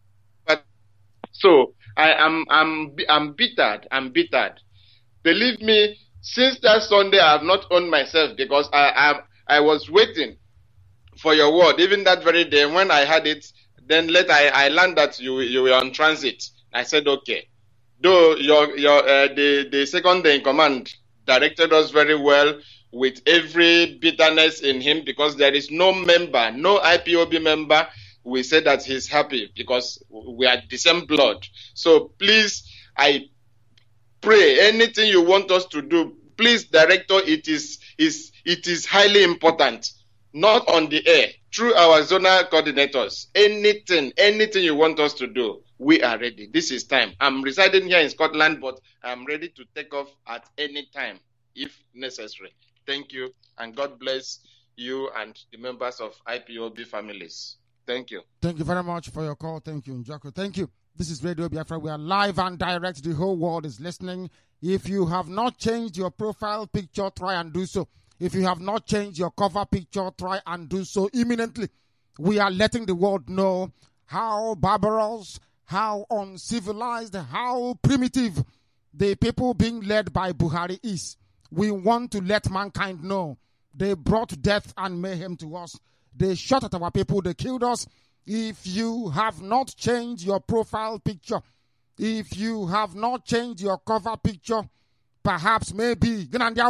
So I'm bittered. I'm bittered. Believe me, since that Sunday I have not owned myself because I was waiting for your word. Even that very day when I had it, then later I learned that you were on transit. I said okay. Though the second in command directed us very well, with every bitterness in him, because there is no member, no IPOB member, we say that he's happy because we are the same blood. So please, I pray anything you want us to do, please, Director, it is highly important, not on the air, through our zonal coordinators. Anything you want us to do, we are ready. This is time. I'm residing here in Scotland, but I'm ready to take off at any time if necessary. Thank you, and God bless you and the members of IPOB families. Thank you. Thank you very much for your call. Thank you, Njoku. Thank you. This is Radio Biafra. We are live and direct. The whole world is listening. If you have not changed your profile picture, try and do so. If you have not changed your cover picture, try and do so imminently. We are letting the world know how barbarous, how uncivilized, how primitive the people being led by Buhari is. We want to let mankind know they brought death and mayhem to us. They shot at our people. They killed us. If you have not changed your profile picture, if you have not changed your cover picture, perhaps maybe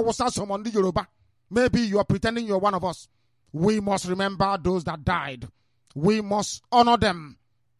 you are pretending you're one of us. We must remember those that died. We must honor them.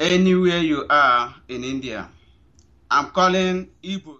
anywhere you are in India. I'm calling Igbos.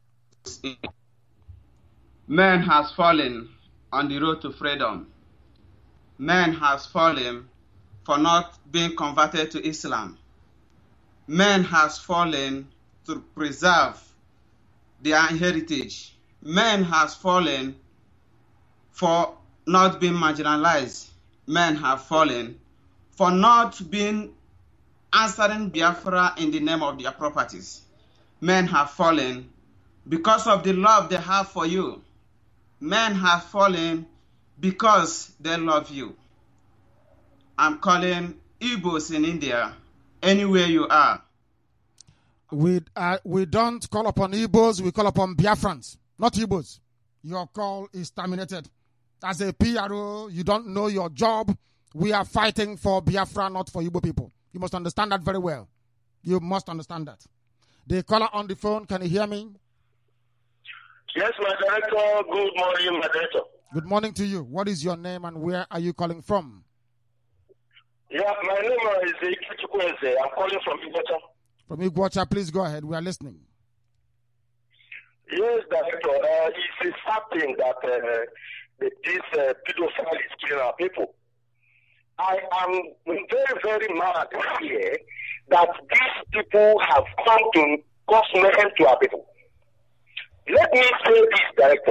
Man has fallen on the road to freedom. Man has fallen for not being converted to Islam. Man has fallen to preserve their heritage. Man has fallen for not being marginalized. Men have fallen for not being answering Biafra in the name of their properties. Men have fallen because of the love they have for you. Men have fallen because they love you. I'm calling Igbos in India, anywhere you are. We don't call upon Igbos, we call upon Biafrans, not Igbos. Your call is terminated. As a PRO, you don't know your job. We are fighting for Biafra, not for Igbo people. You must understand that very well. You must understand that. The caller on the phone, can you hear me? Yes, my director. Good morning, my director. Good morning to you. What is your name and where are you calling from? Yeah, my name is Ike. I'm calling from Iguacha. From Iguacha, please go ahead. We are listening. Yes, director. It's a sad thing that this pedophile is killing our people. I am very, very mad here that these people have come to cause mayhem to our people. Let me say this, director.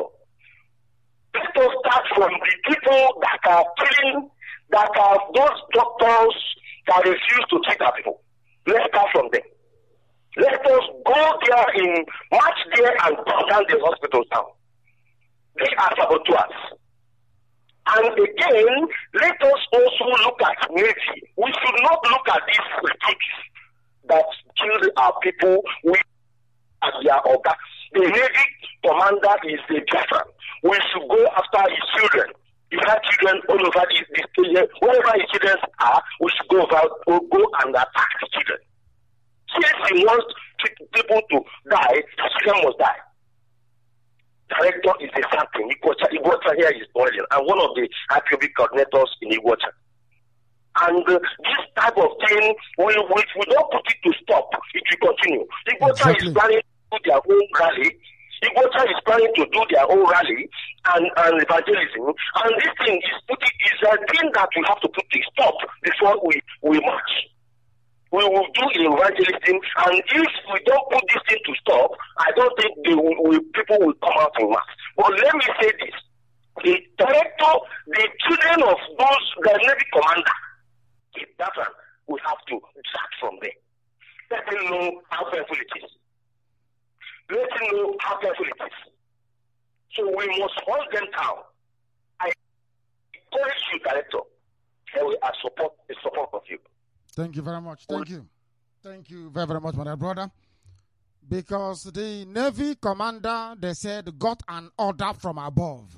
Let us start from the people that are killing, that are those doctors that refuse to treat our people. Let's start from them. Let us go there march there and burn down the hospitals down. They are saboteurs. And again, let us also look at Navy. We should not look at these critics that kill our people with their organs. The Navy commander is a different. We should go after his children. He has children all over this area. Wherever his children are, we should go and attack the children. Since he wants people to die, the children must die. Director is a something. Iguacha here is boiling. I'm one of the IPOB coordinators in Iguacha. And this type of thing, if we don't put it to stop, it will continue. Iguacha is planning to do their own rally. Iguacha is planning to do their own rally and evangelism. And this thing is a thing that we have to put to stop before we march. We will do evangelism, and if we don't put this thing to stop, I don't think people will come out in mass. But let me say this. The director, the children of the Navy commander, that one, we have to start from there. Let them know how careful it is. Let them know how careful it is. So we must hold them down. I encourage you, director, and we are in support of you. Thank you very much. Thank you. Thank you very, very much, my brother. Because the Navy commander, they said, got an order from above.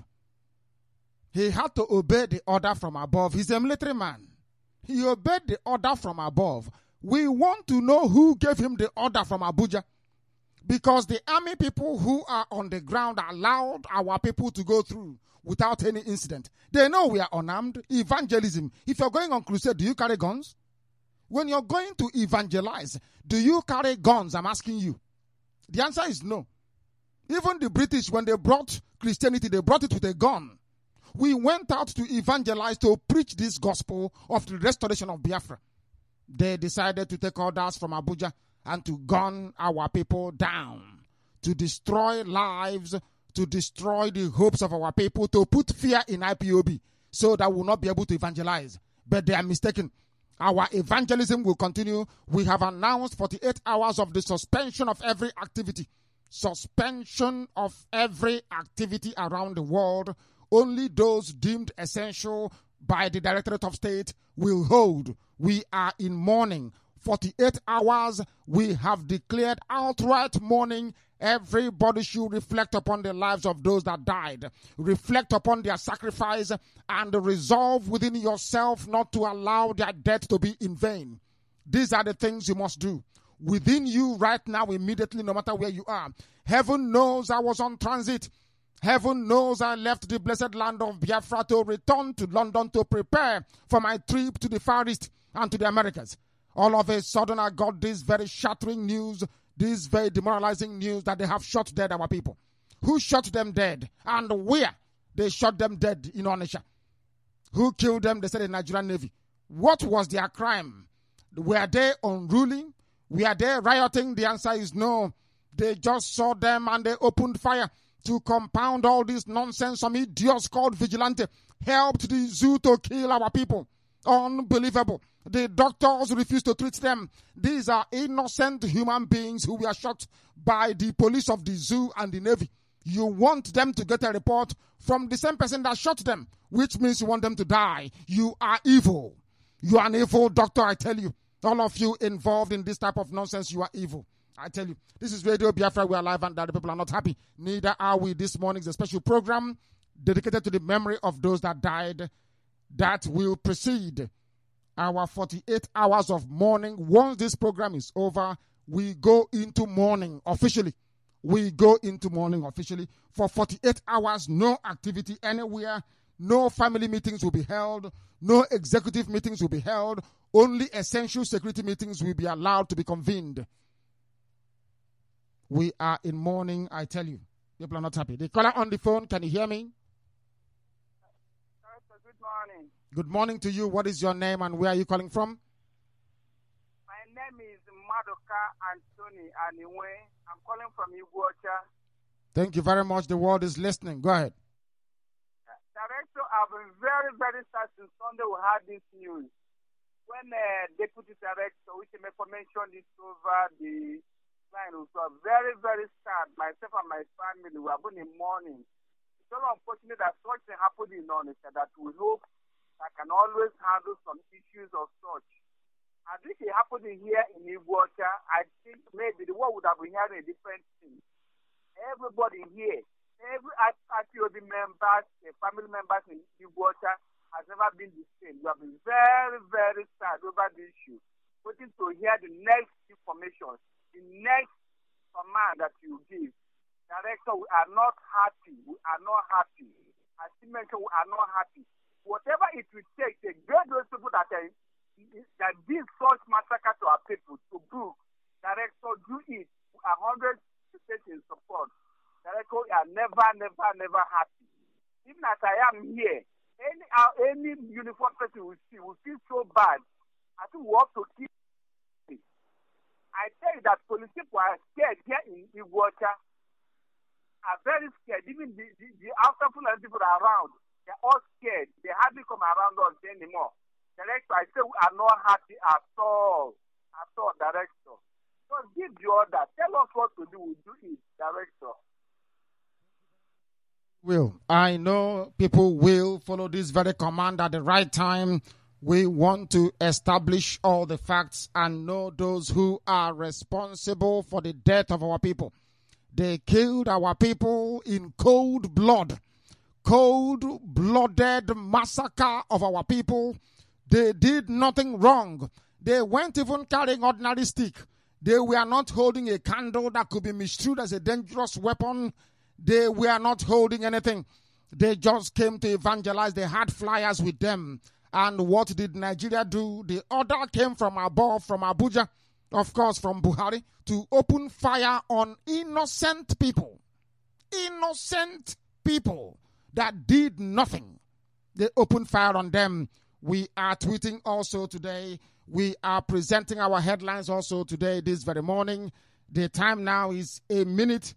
He had to obey the order from above. He's a military man. He obeyed the order from above. We want to know who gave him the order from Abuja. Because the army people who are on the ground allowed our people to go through without any incident. They know we are unarmed. Evangelism. If you're going on crusade, do you carry guns? When you're going to evangelize, do you carry guns? I'm asking you. The answer is no. Even the British, when they brought Christianity, they brought it with a gun. We went out to evangelize, to preach this gospel of the restoration of Biafra. They decided to take orders from Abuja and to gun our people down, to destroy lives, to destroy the hopes of our people, to put fear in IPOB so that we'll not be able to evangelize. But they are mistaken. Our evangelism will continue. We have announced 48 hours of the suspension of every activity. Suspension of every activity around the world. Only those deemed essential by the Directorate of State will hold. We are in mourning. 48 hours, we have declared outright mourning. Everybody should reflect upon the lives of those that died. Reflect upon their sacrifice and resolve within yourself not to allow their death to be in vain. These are the things you must do. Within you right now, immediately, no matter where you are. Heaven knows I was on transit. Heaven knows I left the blessed land of Biafra to return to London to prepare for my trip to the Far East and to the Americas. All of a sudden, I got this very shattering news, this very demoralizing news that they have shot dead our people. Who shot them dead? And where? They shot them dead in Onitsha. Who killed them? They said the Nigerian Navy. What was their crime? Were they unruly? Were they rioting? The answer is no. They just saw them and they opened fire to compound all this nonsense. Some idiots called vigilante helped the zoo to kill our people. Unbelievable. The doctors refused to treat them. These are innocent human beings who were shot by the police of the zoo and the Navy. You want them to get a report from the same person that shot them, which means you want them to die. You are evil. You are an evil doctor, I tell you. All of you involved in this type of nonsense, you are evil. I tell you, this is Radio Biafra. We are live and the people are not happy. Neither are we. This morning is a special program dedicated to the memory of those that died. That will precede our 48 hours of mourning. Once this program is over, we go into mourning officially. We go into mourning officially for 48 hours. No activity anywhere. No family meetings will be held. No executive meetings will be held. Only essential security meetings will be allowed to be convened. We are in mourning, I tell you. People are not happy. The caller on the phone, can you hear me? Good morning. Good morning to you. What is your name and where are you calling from? My name is Madoka Anthony Aniwe. I'm calling from Iguacha. Thank you very much. The world is listening. Go ahead. Director, I've been very, very sad since Sunday we had this news. When Deputy Director, which I mentioned this over the line, we were very, very sad. Myself and my family were born in mourning. It's so unfortunate that such thing happened in Onitsha that we hope I can always handle some issues of such. I think it happened here in Iguacha. I think maybe the world would have been hearing a different thing. Everybody here, every IPOB members, family members in Iguacha has never been the same. We have been very, very sad over the issue. Waiting to hear the next information, the next command that you give. Director, we are not happy. We are not happy. As you mentioned, we are not happy. Whatever it will take to get those people that did such massacre to our people to book, Director, do it. We are 100% in support. Director, we are never, never, never happy. Even as I am here, any uniform person we see, we feel so bad. I think we have to keep it. I tell you that police people are scared here in Iguacha. Are very scared. Even the outer people around, they're all scared. They hardly come around us anymore. Director, I say we are not happy at all. At all, Director. So give the order. Tell us what to do. We'll do it, Director. I know people will follow this very command at the right time. We want to establish all the facts and know those who are responsible for the death of our people. They killed our people in cold blood. Cold-blooded massacre of our people. They did nothing wrong. They weren't even carrying ordinary stick. They were not holding a candle that could be misconstrued as a dangerous weapon. They were not holding anything. They just came to evangelize. They had flyers with them. And what did Nigeria do? The order came from above, from Abuja, of course, from Buhari, to open fire on innocent people. Innocent people that did nothing. They opened fire on them. We are tweeting also today. We are presenting our headlines also today, this very morning. The time now is 3 minutes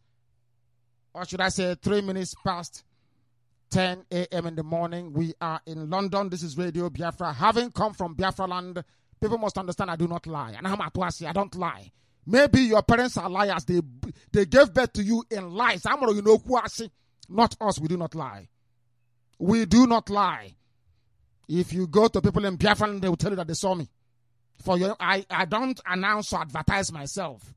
past 10 a.m. in the morning. We are in London. This is Radio Biafra. Having come from Biafra land, people must understand I do not lie. And I'm Atuasi, I don't lie. Maybe your parents are liars. They gave birth to you in lies. Not us, we do not lie. We do not lie. If you go to people in Biafra land, they will tell you that they saw me. I don't announce or advertise myself.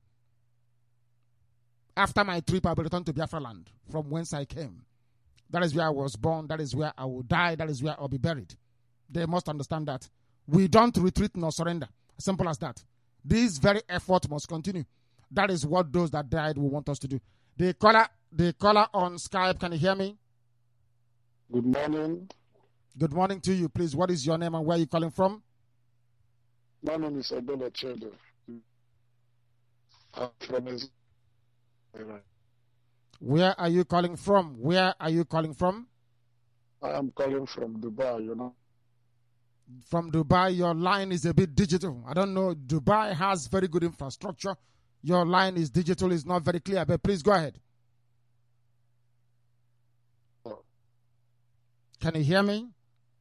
After my trip, I will return to Biafra land, from whence I came. That is where I was born. That is where I will die. That is where I'll be buried. They must understand that. We don't retreat nor surrender. Simple as that. This very effort must continue. That is what those that died will want us to do. The caller on Skype, can you hear me? Good morning. Good morning to you. Please, what is your name and where are you calling from? My name is Abdullah Chedo. I'm from Israel. Where are you calling from? Where are you calling from? I am calling from Dubai, From Dubai, your line is a bit digital. I don't know. Dubai has very good infrastructure. Your line is digital, is not very clear, but please go ahead. Can you hear me?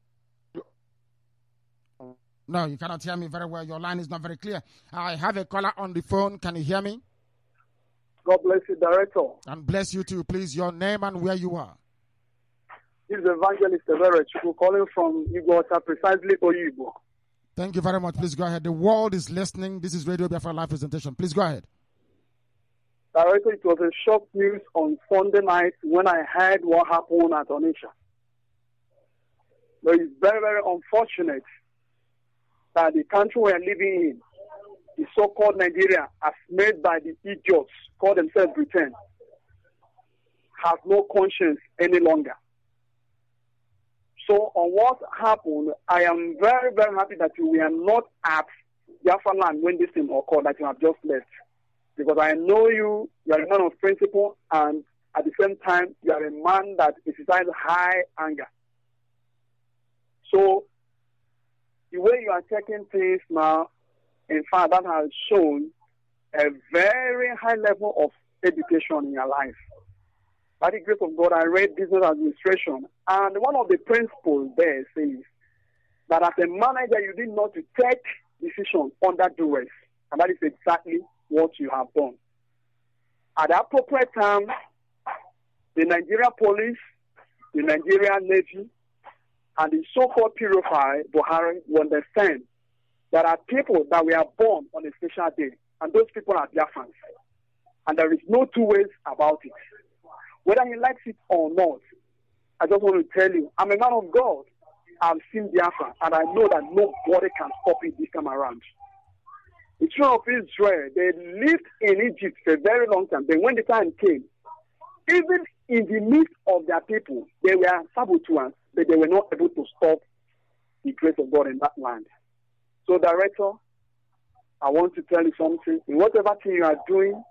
No, you cannot hear me very well. Your line is not very clear. I have a caller on the phone. Can you hear me? God bless you, Director. And bless you too, please. Your name and where you are. This is Evangelist Everett, calling from Igota, precisely Oyibo. Thank you very much. Please go ahead. The world is listening. This is Radio Biafra Live presentation. Please go ahead. Director, it was a shock news on Sunday night when I heard what happened at Onitsha. But it's very, very unfortunate that the country we are living in, the so-called Nigeria, as made by the idiots, call themselves Britain, has no conscience any longer. So on what happened, I am very, very happy that we are not at Biafra land when this thing occurred, that you have just left. Because I know you are a man of principle, and at the same time, you are a man that exercises high anger. So the way you are taking things now, in fact, that has shown a very high level of education in your life. By the grace of God, I read business administration, and one of the principles there says that as a manager, you need not to take decisions under duress, and that is exactly what you have done. At the appropriate time, the Nigerian police, the Nigerian Navy, and the so-called purified Buhari will understand there are people that were born on a special day, and those people are Biafrans. And there is no two ways about it. Whether he likes it or not, I just want to tell you, I'm a man of God. I've seen Biafra, and I know that nobody can stop it this time around. The children of Israel, they lived in Egypt for a very long time. Then when the time came, even in the midst of their people, they were saboteurs, but they were not able to stop the grace of God in that land. So, Director, I want to tell you something. In whatever thing you are doing,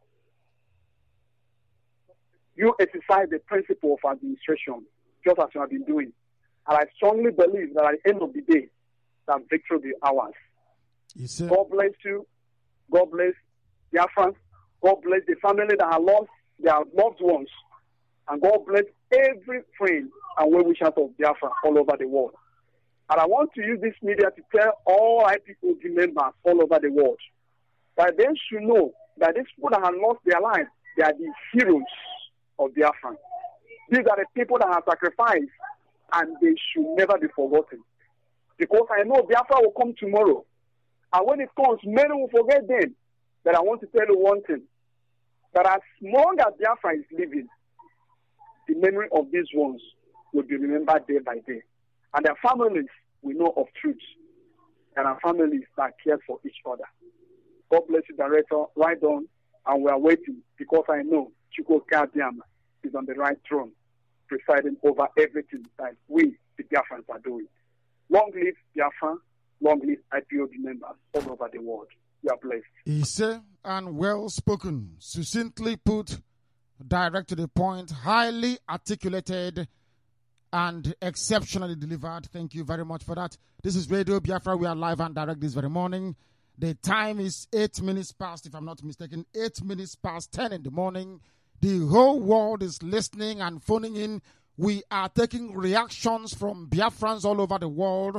you exercise the principle of administration, just as you have been doing. And I strongly believe that at the end of the day, that victory will be ours. God bless you. God bless Biafrans. God bless the family that have lost their loved ones. And God bless every friend and well-wisher of Biafra all over the world. And I want to use this media to tell all IPOB members all over the world that they should know that these people that have lost their lives, they are the heroes of Biafra. These are the people that have sacrificed, and they should never be forgotten. Because I know Biafra will come tomorrow. And when it comes, many will forget them. But I want to tell you one thing, that as long as Biafra is living, the memory of these ones will be remembered day by day. And their families will know of truth. And our families that care for each other. God bless you, Director. Right on. And we are waiting, because I know Chukwu Kadiama is on the right throne, presiding over everything that we, the Biafrans, are doing. Long live Biafra. Long live IPOB members all over the world. You are blessed. Easy and well spoken, succinctly put, direct to the point, highly articulated, and exceptionally delivered. Thank you very much for that. This is Radio Biafra. We are live and direct this very morning. The time is 8 minutes past, if I'm not mistaken, 8 minutes past 10 in the morning. The whole world is listening and phoning in. We are taking reactions from Biafrans all over the world.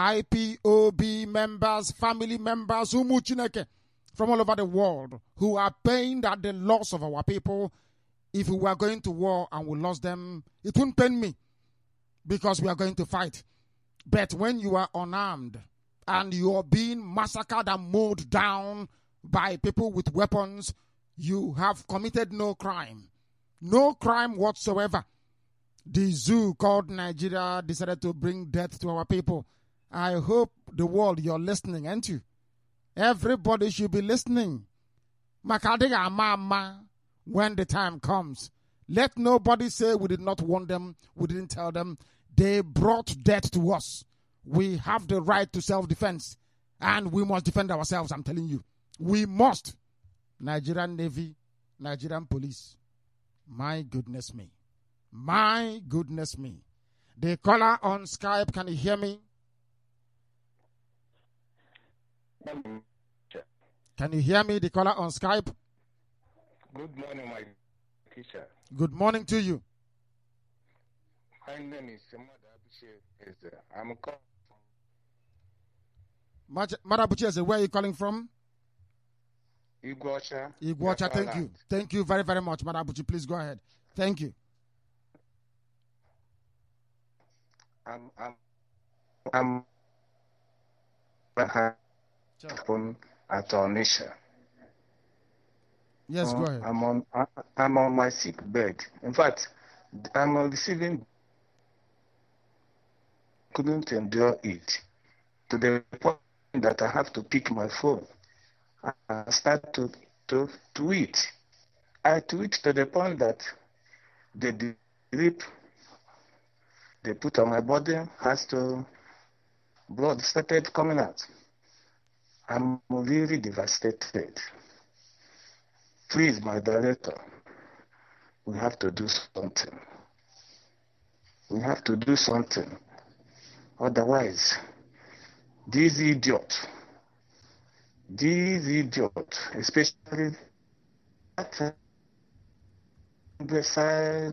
IPOB members, family members, Umuchineke, from all over the world, who are pained at the loss of our people. If we were going to war and we lost them, it wouldn't pain me, because we are going to fight. But when you are unarmed and you are being massacred and mowed down by people with weapons, you have committed no crime. No crime whatsoever. The zoo called Nigeria decided to bring death to our people. I hope the world, you're listening, aren't you? Everybody should be listening. Makadiga mama, when the time comes. Let nobody say we did not warn them, we didn't tell them. They brought death to us. We have the right to self-defense. And we must defend ourselves, I'm telling you. We must. Nigerian Navy, Nigerian Police. My goodness me. My goodness me. The caller on Skype, can you hear me? Can you hear me, the caller on Skype? Good morning, my teacher. Good morning to you. My name is Madabuchi. I'm calling from Madabuchi, where are you calling from? Iguacha. Iguacha, thank you. Thank you very, very much, Madabuchi. Please go ahead. Thank you. I'm at Onisha. Yes, go ahead. I'm on my sick bed. In fact, I'm receiving. Couldn't endure it to the point that I have to pick my phone. I start to tweet. I tweet to the point that the drip they put on my body has to blood started coming out. I'm really devastated. Please, my director, we have to do something. We have to do something. Otherwise, these idiots, especially that beside.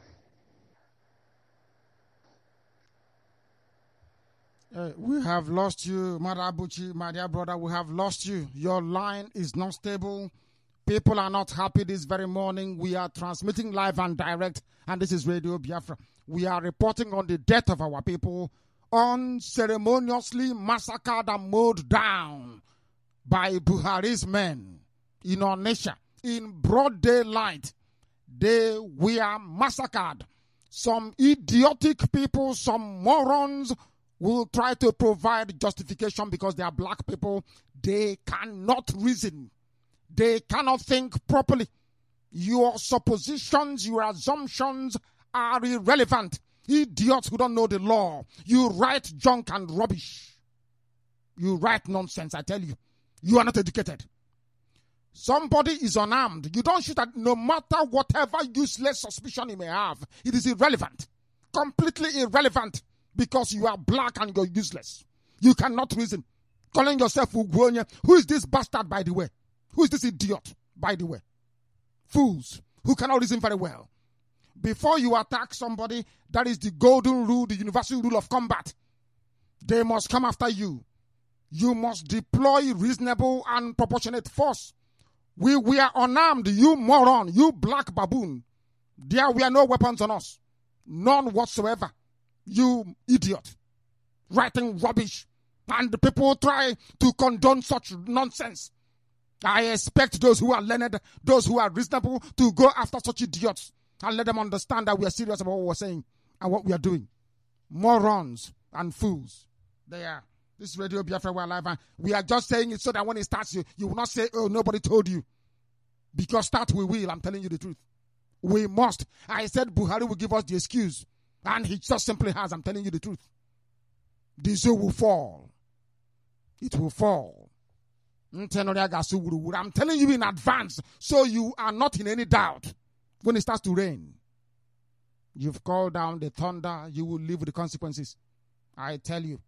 We have lost you, Madabuchi, my dear brother. We have lost you. Your line is not stable. People are not happy this very morning. We are transmitting live and direct, and this is Radio Biafra. We are reporting on the death of our people, unceremoniously massacred and mowed down by Buhari's men in Onitsha in broad daylight. They were massacred. Some idiotic people, some morons will try to provide justification because they are black people. They cannot reason. They cannot think properly. Your suppositions, your assumptions are irrelevant. Idiots who don't know the law. You write junk and rubbish. You write nonsense, I tell you. You are not educated. Somebody is unarmed. You don't shoot at no matter whatever useless suspicion you may have. It is irrelevant. Completely irrelevant. Because you are black and you're useless. You cannot reason. Calling yourself Ugwonya. Who is this bastard, by the way? Who is this idiot, by the way? Fools who cannot reason very well. Before you attack somebody, that is the golden rule, the universal rule of combat. They must come after you. You must deploy reasonable and proportionate force. We are unarmed, you moron, you black baboon. There were no weapons on us. None whatsoever. You idiot. Writing rubbish. And the people try to condone such nonsense. I expect those who are learned, those who are reasonable, to go after such idiots and let them understand that we are serious about what we're saying and what we are doing. Morons and fools. They are. This is Radio Biafra, we're live, and we are just saying it so that when it starts, you will not say, oh, nobody told you. Because start we will, I'm telling you the truth. We must. I said Buhari will give us the excuse. And he just simply has, I'm telling you the truth. The zoo will fall. It will fall. I'm telling you in advance, so you are not in any doubt. When it starts to rain, you've called down the thunder, you will live with the consequences. I tell you.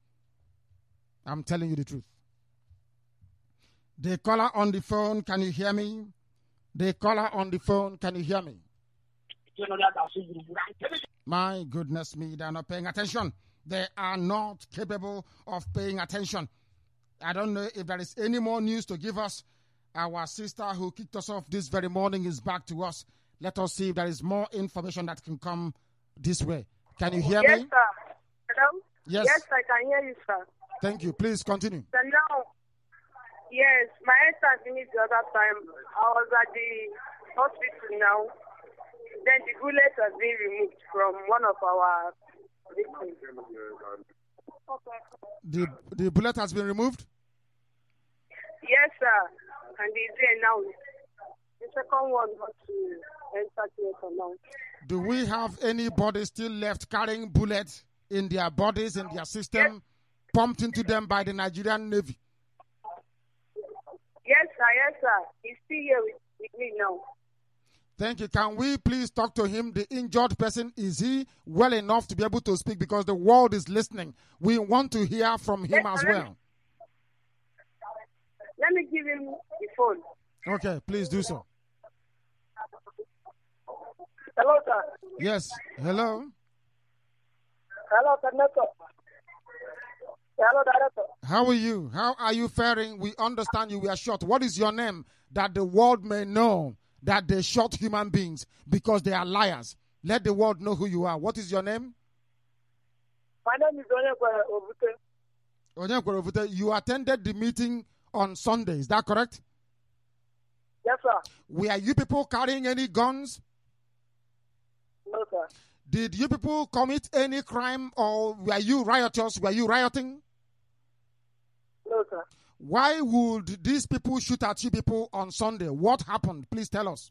I'm telling you the truth. The caller on the phone, can you hear me? The caller on the phone, can you hear me? My goodness me, they are not paying attention. They are not capable of paying attention. I don't know if there is any more news to give us. Our sister who kicked us off this very morning is back to us. Let us see if there is more information that can come this way. Can you hear me? Yes, sir. Hello? Yes. Yes, I can hear you, sir. Thank you. Please continue. So now, yes, my husband finished the other time. I was at the hospital now. Then the bullet has been removed from one of our victims. The bullet has been removed? Yes, sir. And it's there now. The second one got to enter theater now. Do we have anybody still left carrying bullets in their bodies, in their system, pumped into them by the Nigerian Navy? Yes, sir. He's still here with me now. Thank you. Can we please talk to him? The injured person, is he well enough to be able to speak? Because the world is listening. We want to hear from him as well. Let me give him the phone. Okay, please do so. Hello, sir. Yes, hello. Hello, Senator. Hello, Director. How are you? How are you faring? We understand you were shot. What is your name, that the world may know that they shot human beings because they are liars? Let the world know who you are. What is your name? My name is Onyekwere Ovute. You attended the meeting on Sunday. Is that correct? Yes, sir. Were you people carrying any guns? No, sir. Did you people commit any crime, or were you rioters? Were you rioting? No, sir. Why would these people shoot at you people on Sunday? What happened? Please tell us.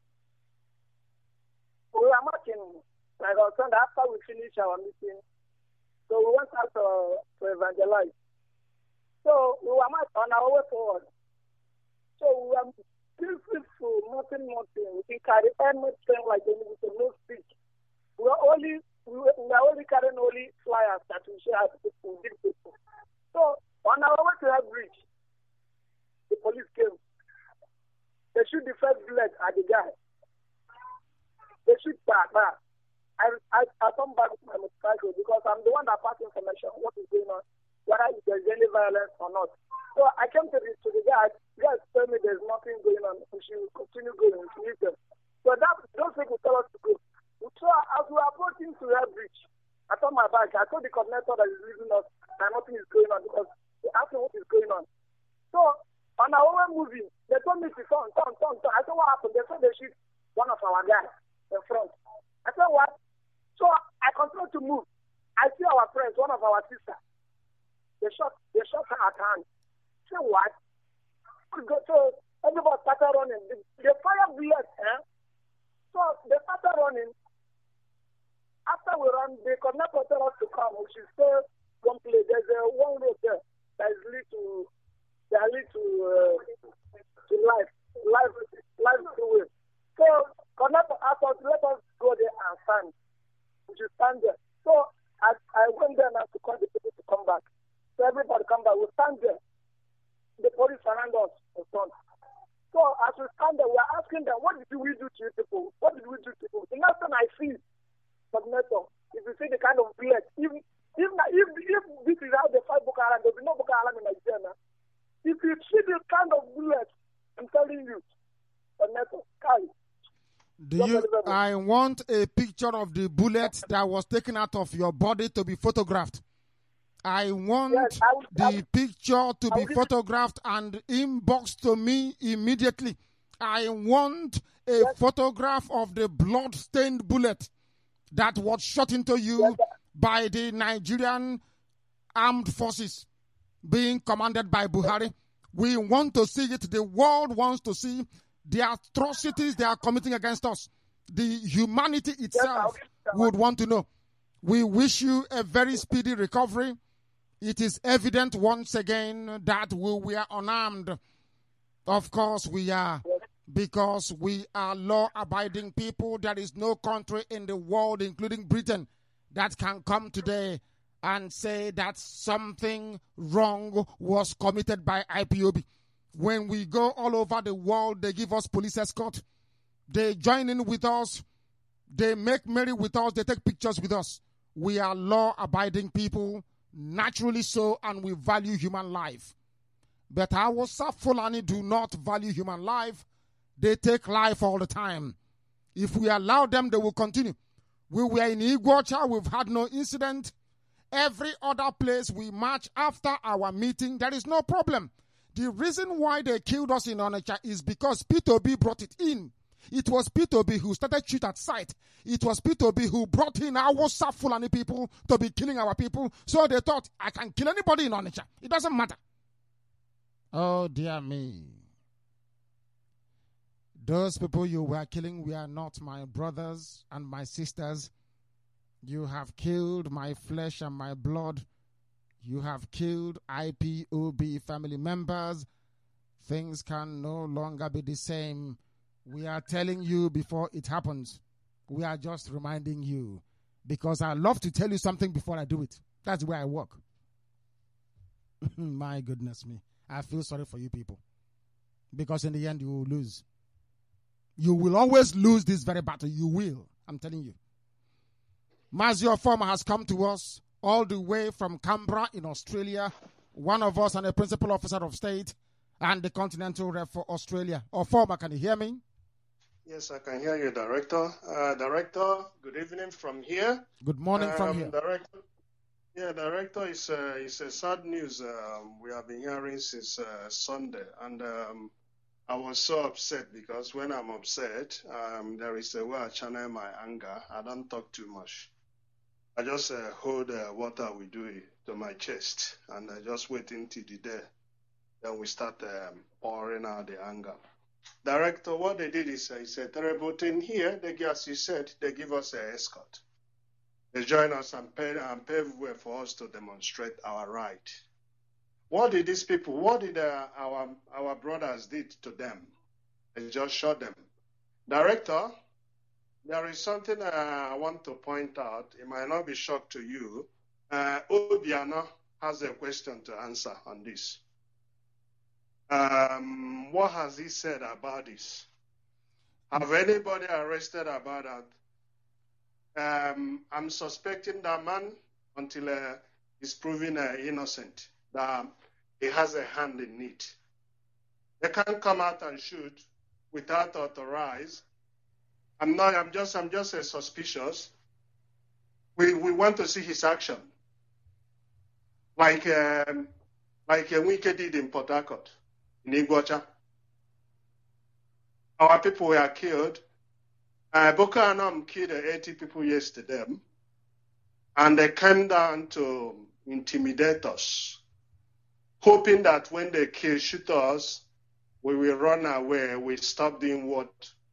We were marching like on Sunday after we finished our meeting. So we went out to evangelize. So we were on our way forward. So we were peaceful, nothing. We can carry anything like anything, no speech. We were only carrying only flyers that we share to people, give people. So on our way to that bridge, the police came. They shoot the first bullet at the guy. They shoot back. I come back with my motorcycle because I'm the one that passed information what is going on, whether there's any violence or not. So I came to the guy. Guys tell me there's nothing going on. We should continue going. We should leave them. So those people tell us to go. So as we are approaching to that bridge, I turned my back. I told the coordinator that is leaving us and nothing is going on because they asked me what is going on. So on our way moving, they told me to turn. I said, what happened? They said they shoot one of our guys in front. I said, what? So I continued to move. I see our friends, one of our sisters. They shot her at hand. I said, what? So everybody started running. They fire bullets, So they started running. After we run, the coordinator told us to come. We should stay one place. There's one road there that lead to life through it. So coordinator asked us, let us go there and stand. We should stand there. So I went there now to call the people to come back. So everybody come back. We stand there. The police surround us in front. So as we stand there, we are asking them, what did we do to you people? What did we do to you people? The next time I see coordinator, if you see the kind of bullet, if this is how they fight Boko Haram, there will be no Boko Haram in Nigeria. If you see this kind of bullet, I'm telling you, coordinator, I want a picture of the bullet that was taken out of your body to be photographed. I want the picture to be photographed and inboxed to me immediately. I want a photograph of the blood-stained bullet that was shot into you by the Nigerian armed forces being commanded by Buhari. We want to see it. The world wants to see the atrocities they are committing against us. The humanity itself would want to know. We wish you a very speedy recovery. It is evident once again that we are unarmed. Of course we are. Because we are law-abiding people. There is no country in the world, including Britain, that can come today and say that something wrong was committed by IPOB. When we go all over the world, they give us police escort. They join in with us. They make merry with us. They take pictures with us. We are law-abiding people, naturally so, and we value human life. But our Fulani do not value human life. They take life all the time. If we allow them, they will continue. We were in Iguacha. We've had no incident. Every other place we march after our meeting, there is no problem. The reason why they killed us in Onitsha is because P2B brought it in. It was P2B who started shoot at sight. It was P2B who brought in our Fulani people to be killing our people. So they thought, I can kill anybody in Onitsha. It doesn't matter. Oh, dear me. Those people you were killing were not my brothers and my sisters. You have killed my flesh and my blood. You have killed IPOB family members, things can no longer be the same. We are telling you before it happens. We are just reminding you, because I love to tell you something before I do it. That's the way I work. My goodness me. I feel sorry for you people, because in the end you will lose. You will always lose this very battle. You will. I'm telling you. Mazio Former has come to us all the way from Canberra in Australia. One of us and a principal officer of state and the continental rep for Australia. Former, can you hear me? Yes, I can hear you, Director. Director, good evening from here. Good morning from here. Director, Director, it's a sad news we have been hearing since Sunday. And I was so upset because when I'm upset, there is a way I channel my anger. I don't talk too much. I just hold water we do to my chest, and I just wait until the day. Then we start pouring out the anger. Director, what they did is it's a terrible thing here. As you said, they give us an escort. They join us and pave way for us to demonstrate our right. What did these people, what did our brothers did to them? They just shot them. Director, there is something I want to point out. It might not be shock to you. Obiano has a question to answer on this. What has he said about this? Have anybody arrested about that? I'm suspecting that man until he's proven innocent, that he has a hand in it. They can't come out and shoot without authorized. I'm just suspicious. We want to see his action, like Wike did in Port Harcourt, in Iguacha. Our people were killed. Boko Haram killed 80 people yesterday, and they came down to intimidate us, hoping that when they shoot us, we will run away. We stop doing what.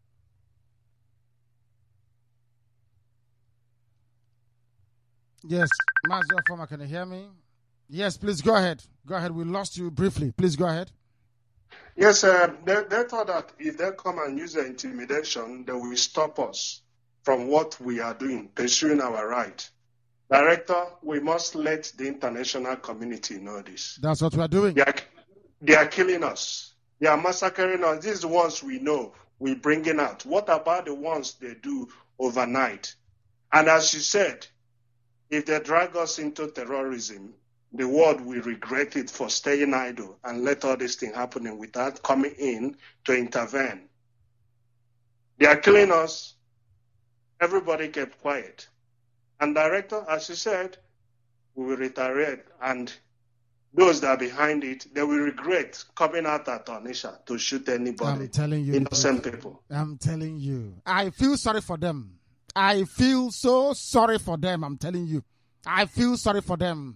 Yes, Mazio Former, can you hear me? Yes, please go ahead. Go ahead. We lost you briefly. Please go ahead. Yes, they thought that if they come and use the intimidation, they will stop us from what we are doing, pursuing our right. Director, we must let the international community know this. That's what we are doing. They are killing us. They are massacring us. These are the ones we know we're bringing out. What about the ones they do overnight? And as you said, if they drag us into terrorism, the world will regret it for staying idle and let all this thing happening without coming in to intervene. They are killing us. Everybody kept quiet. And Director, as you said, we will retaliate. And those that are behind it, they will regret coming out at Onisha to shoot anybody. I'm telling you. Innocent people. I'm telling you. I feel sorry for them. I feel so sorry for them. I'm telling you. I feel sorry for them.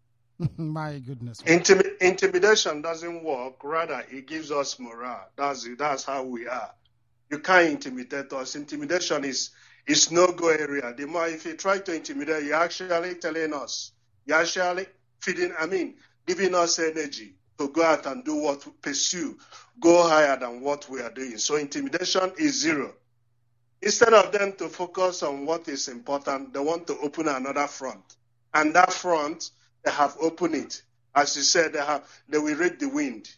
My goodness. Intimidation doesn't work. Rather, it gives us morale. That's how we are. You can't intimidate us. Intimidation is no-go area. The more if you try to intimidate, you're actually telling us. You're actually giving us energy to go out and do what we pursue, go higher than what we are doing. So intimidation is zero. Instead of them to focus on what is important, they want to open another front. And that front, they have opened it. As you said, they will read the wind.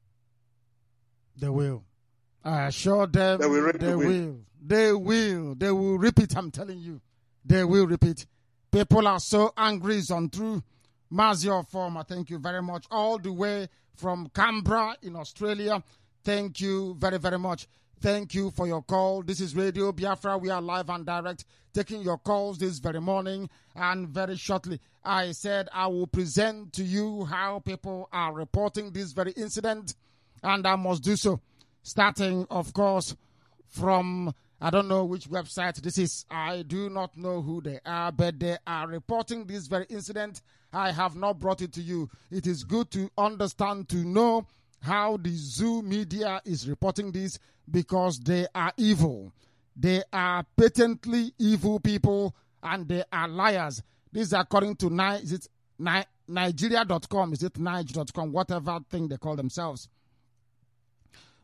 They will. I assure them they will. They will repeat, I'm telling you. They will repeat. People are so angry, it's untrue. Mazio Former, thank you very much. All the way from Canberra in Australia. Thank you very, very much. Thank you for your call. This is Radio Biafra. We are live and direct, taking your calls this very morning. And very shortly, I said I will present to you how people are reporting this very incident. And I must do so, starting, of course, from, I don't know which website this is. I do not know who they are, but they are reporting this very incident. I have not brought it to you. It is good to understand, to know how the Zoo media is reporting this, because they are evil. They are patently evil people, and they are liars. This is according to Nigeria.com. Is it Nige.com? Whatever thing they call themselves.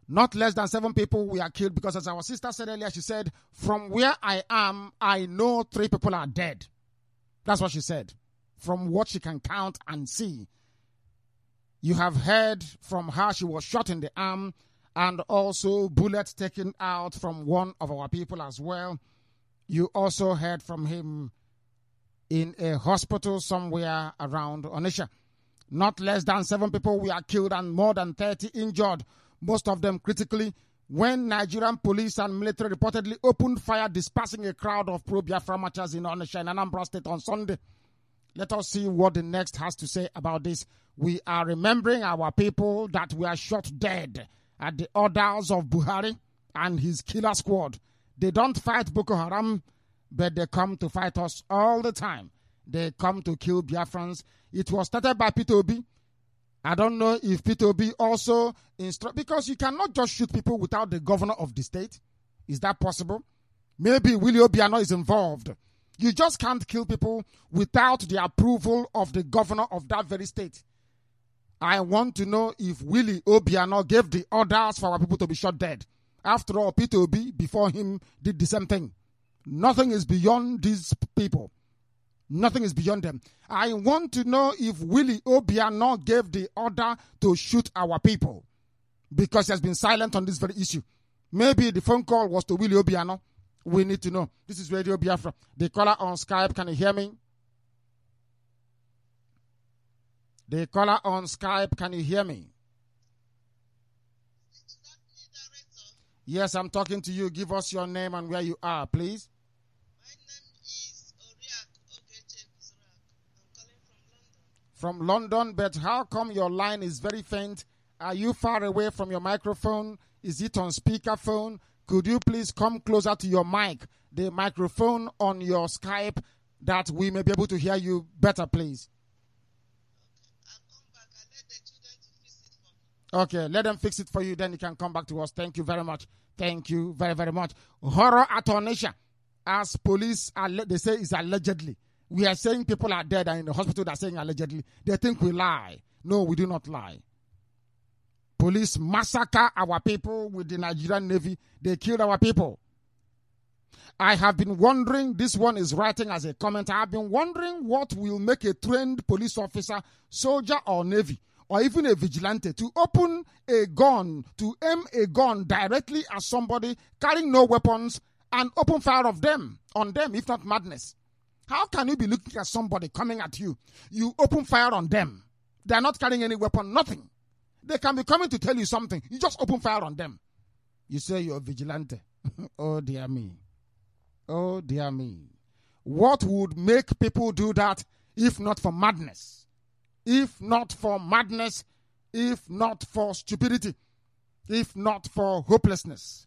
Not less than 7 people were killed because, as our sister said earlier, she said, from where I am, I know 3 people are dead. That's what she said, from what she can count and see. You have heard from her she was shot in the arm and also bullets taken out from one of our people as well. You also heard from him in a hospital somewhere around Onitsha. Not less than 7 people were killed and more than 30 injured, most of them critically, when Nigerian police and military reportedly opened fire dispersing a crowd of pro-Biafra marchers in Onitsha in Anambra State on Sunday. Let us see what the next has to say about this. We are remembering our people that were shot dead at the orders of Buhari and his killer squad. They don't fight Boko Haram, but they come to fight us all the time. They come to kill Biafrans. It was started by Peter Obi. I don't know if Peter Obi also because you cannot just shoot people without the governor of the state. Is that possible? Maybe Willie Obiano is involved. You just can't kill people without the approval of the governor of that very state. I want to know if Willie Obiano gave the orders for our people to be shot dead. After all, Peter Obi, before him, did the same thing. Nothing is beyond these people. Nothing is beyond them. I want to know if Willie Obiano gave the order to shoot our people, because he has been silent on this very issue. Maybe the phone call was to Willie Obiano. We need to know. This is Radio Biafra. The caller on Skype, can you hear me? The caller on Skype, can you hear me? Yes, I'm talking to you. Give us your name and where you are, please. My name is Oriak Ogeche Kusurak. I'm calling from London, but how come your line is very faint? Are you far away from your microphone? Is it on speakerphone? Could you please come closer to your mic, the microphone on your Skype, that we may be able to hear you better, please? Okay, let them fix it for you, then you can come back to us. Thank you very much. Thank you very, very much. Horror at Onitsha, as police, they say it's allegedly. We are saying people are dead, and in the hospital they're saying allegedly. They think we lie. No, we do not lie. Police massacre our people with the Nigerian Navy. They killed our people. I have been wondering, this one is writing as a comment, I have been wondering what will make a trained police officer, soldier or Navy, or even a vigilante, to open a gun, to aim a gun directly at somebody carrying no weapons and open fire on them, if not madness. How can you be looking at somebody coming at you? You open fire on them. They are not carrying any weapon, nothing. They can be coming to tell you something. You just open fire on them. You say you're a vigilante. Oh, dear me. Oh, dear me. What would make people do that if not for madness? If not for madness, if not for stupidity, if not for hopelessness.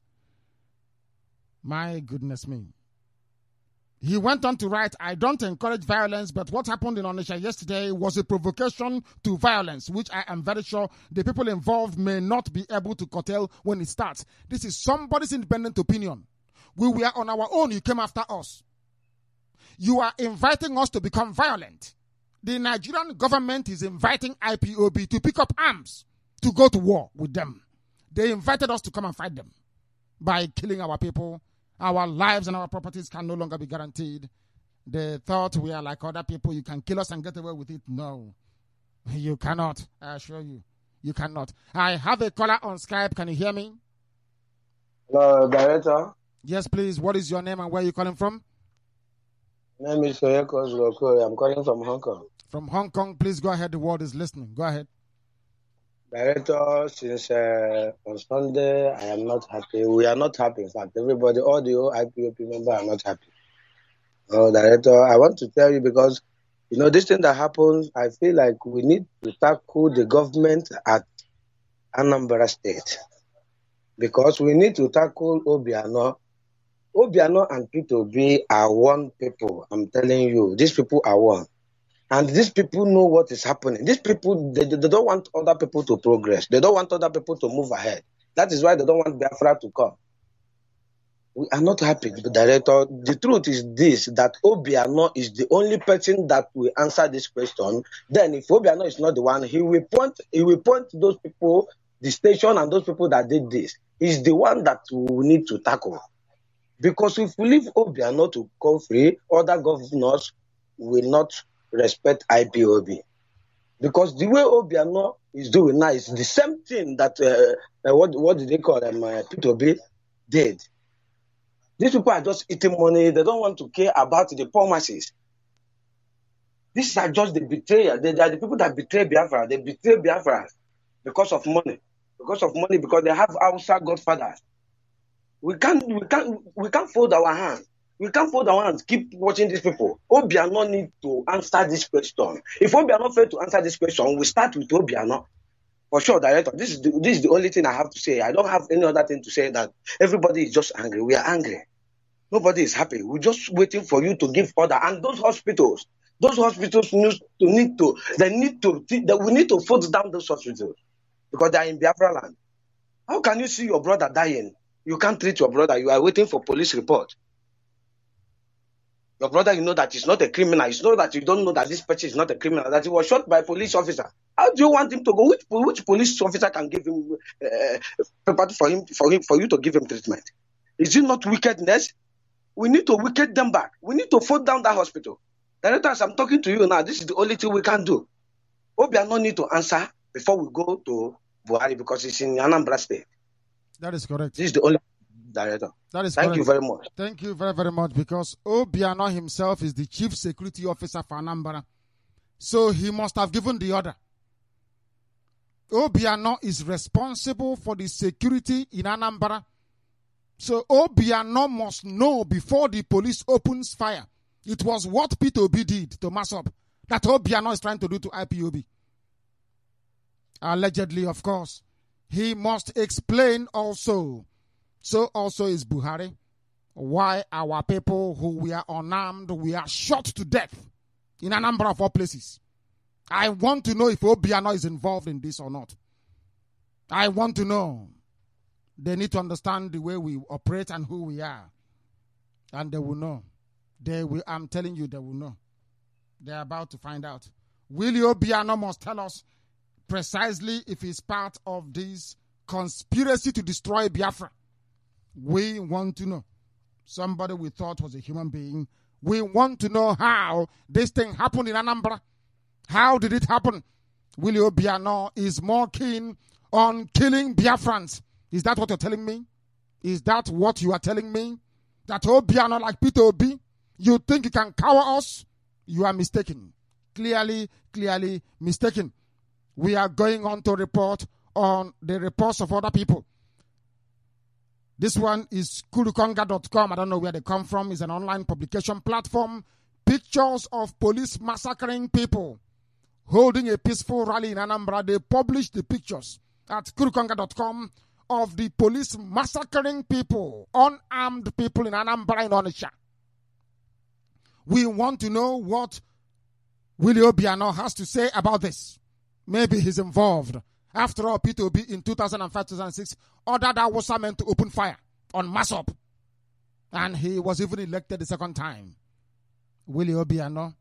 My goodness me. He went on to write, I don't encourage violence, but what happened in Onitsha yesterday was a provocation to violence, which I am very sure the people involved may not be able to curtail when it starts. This is somebody's independent opinion. We were on our own, you came after us. You are inviting us to become violent. The Nigerian government is inviting IPOB to pick up arms, to go to war with them. They invited us to come and fight them by killing our people. Our lives and our properties can no longer be guaranteed. They thought we are like other people. You can kill us and get away with it. No, you cannot. I assure you, you cannot. I have a caller on Skype. Can you hear me? Hello, Director. Yes, please. What is your name and where are you calling from? My name is Soyeko Zloko. I'm calling from Hong Kong. From Hong Kong, please go ahead. The world is listening. Go ahead. Director, since on Sunday, I am not happy. We are not happy. In fact, everybody, all the IPOP members are not happy. Director, I want to tell you because, this thing that happens, I feel like we need to tackle the government at Anambra State. Because we need to tackle Obiano. Obiano and Peter Obi are one people. I'm telling you, these people are one. And these people know what is happening. These people, they don't want other people to progress. They don't want other people to move ahead. That is why they don't want Biafra to come. We are not happy, Director. The truth is this, that Obiano is the only person that will answer this question. Then if Obiano is not the one, he will point those people the station and those people that did this is the one that we need to tackle. Because if we leave Obiano to go free, other governors will not respect IPOB. Because the way Obiano is doing now is the same thing that, what did they call them, P2B did. These people are just eating money. They don't want to care about the poor masses. These are just the betrayers. They are the people that betray Biafra. They betray Biafra because of money. Because they have outside godfathers. We can't fold our hands. We can't fold our hands. Keep watching these people. Obiano need to answer this question. If Obiano failed to answer this question, we start with Obiano. For sure, Director. This is the only thing I have to say. I don't have any other thing to say. That everybody is just angry. We are angry. Nobody is happy. We're just waiting for you to give order. And those hospitals we need to fold down those hospitals because they are in Biafra land. How can you see your brother dying? You can't treat your brother. You are waiting for police report. Your brother, you know that he's not a criminal. You know that you don't know that this person is not a criminal, that he was shot by a police officer. How do you want him to go? Which police officer can give him paper for you to give him treatment? Is it not wickedness? We need to wicked them back. We need to fold down that hospital. Director, as I'm talking to you now, this is the only thing we can do. Obiano need to answer before we go to Buhari because it's in Anambra State. That is correct. This is the only Director. That is Thank correct. you very much. Thank you very, very much because Obiano himself is the chief security officer for Anambra. So he must have given the order. Obiano is responsible for the security in Anambra. So Obiano must know before the police opens fire. It was what P2B did to Masop that Obiano is trying to do to IPOB. Allegedly, of course. He must explain also. So also is Buhari. Why our people who we are unarmed, we are shot to death in a number of our places. I want to know if Obiano is involved in this or not. I want to know. They need to understand the way we operate and who we are. And they will know. I'm telling you, they will know. They're about to find out. Willie Obiano must tell us precisely if he's part of this conspiracy to destroy Biafra. We want to know. Somebody we thought was a human being. We want to know how this thing happened in Anambra. How did it happen? Willie Obiano is more keen on killing Biafrans. Is that what you're telling me? Is that what you are telling me? That Obiano, like Peter Obi, you think you can cower us? You are mistaken. Clearly mistaken. We are going on to report on the reports of other people. This one is kurukonga.com. I don't know where they come from. It's an online publication platform. Pictures of police massacring people holding a peaceful rally in Anambra. They published the pictures at kurukonga.com of the police massacring people, unarmed people in Anambra in Onitsha. We want to know what Willie Obiano has to say about this. Maybe he's involved. After all, P2B in 2005-2006 ordered Awusa men to open fire on Masop. And he was even elected the second time. Willie Obiano,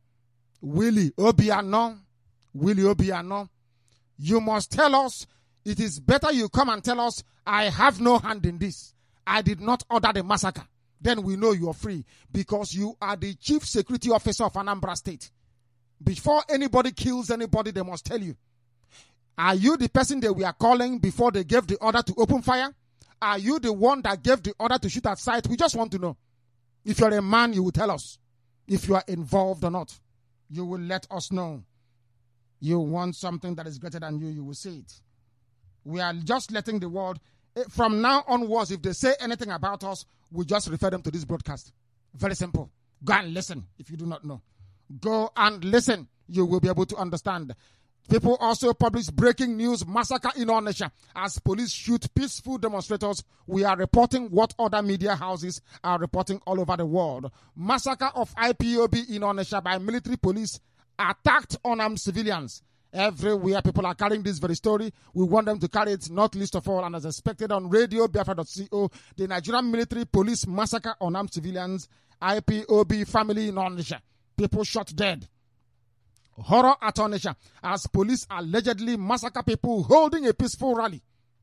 you must tell us. It is better you come and tell us, I have no hand in this. I did not order the massacre. Then we know you are free because you are the chief security officer of Anambra State. Before anybody kills anybody, they must tell you. Are you the person that we are calling before they gave the order to open fire? Are you the one that gave the order to shoot at sight? We just want to know. If you're a man, you will tell us. If you are involved or not, you will let us know. You want something that is greater than you, you will say it. We are just letting the world, from now onwards, if they say anything about us, we just refer them to this broadcast. Very simple. Go and listen if you do not know. Go and listen. You will be able to understand. People also publish breaking news massacre in Onitsha. As police shoot peaceful demonstrators, we are reporting what other media houses are reporting all over the world. Massacre of IPOB in Onitsha by military police attacked unarmed civilians. Everywhere people are carrying this very story. We want them to carry it, not least of all, and as expected on radio, Biafra.co, the Nigerian military police massacre unarmed civilians, IPOB family in Onitsha. People shot dead. Horror at Onitsha as police allegedly massacre people holding a peaceful rally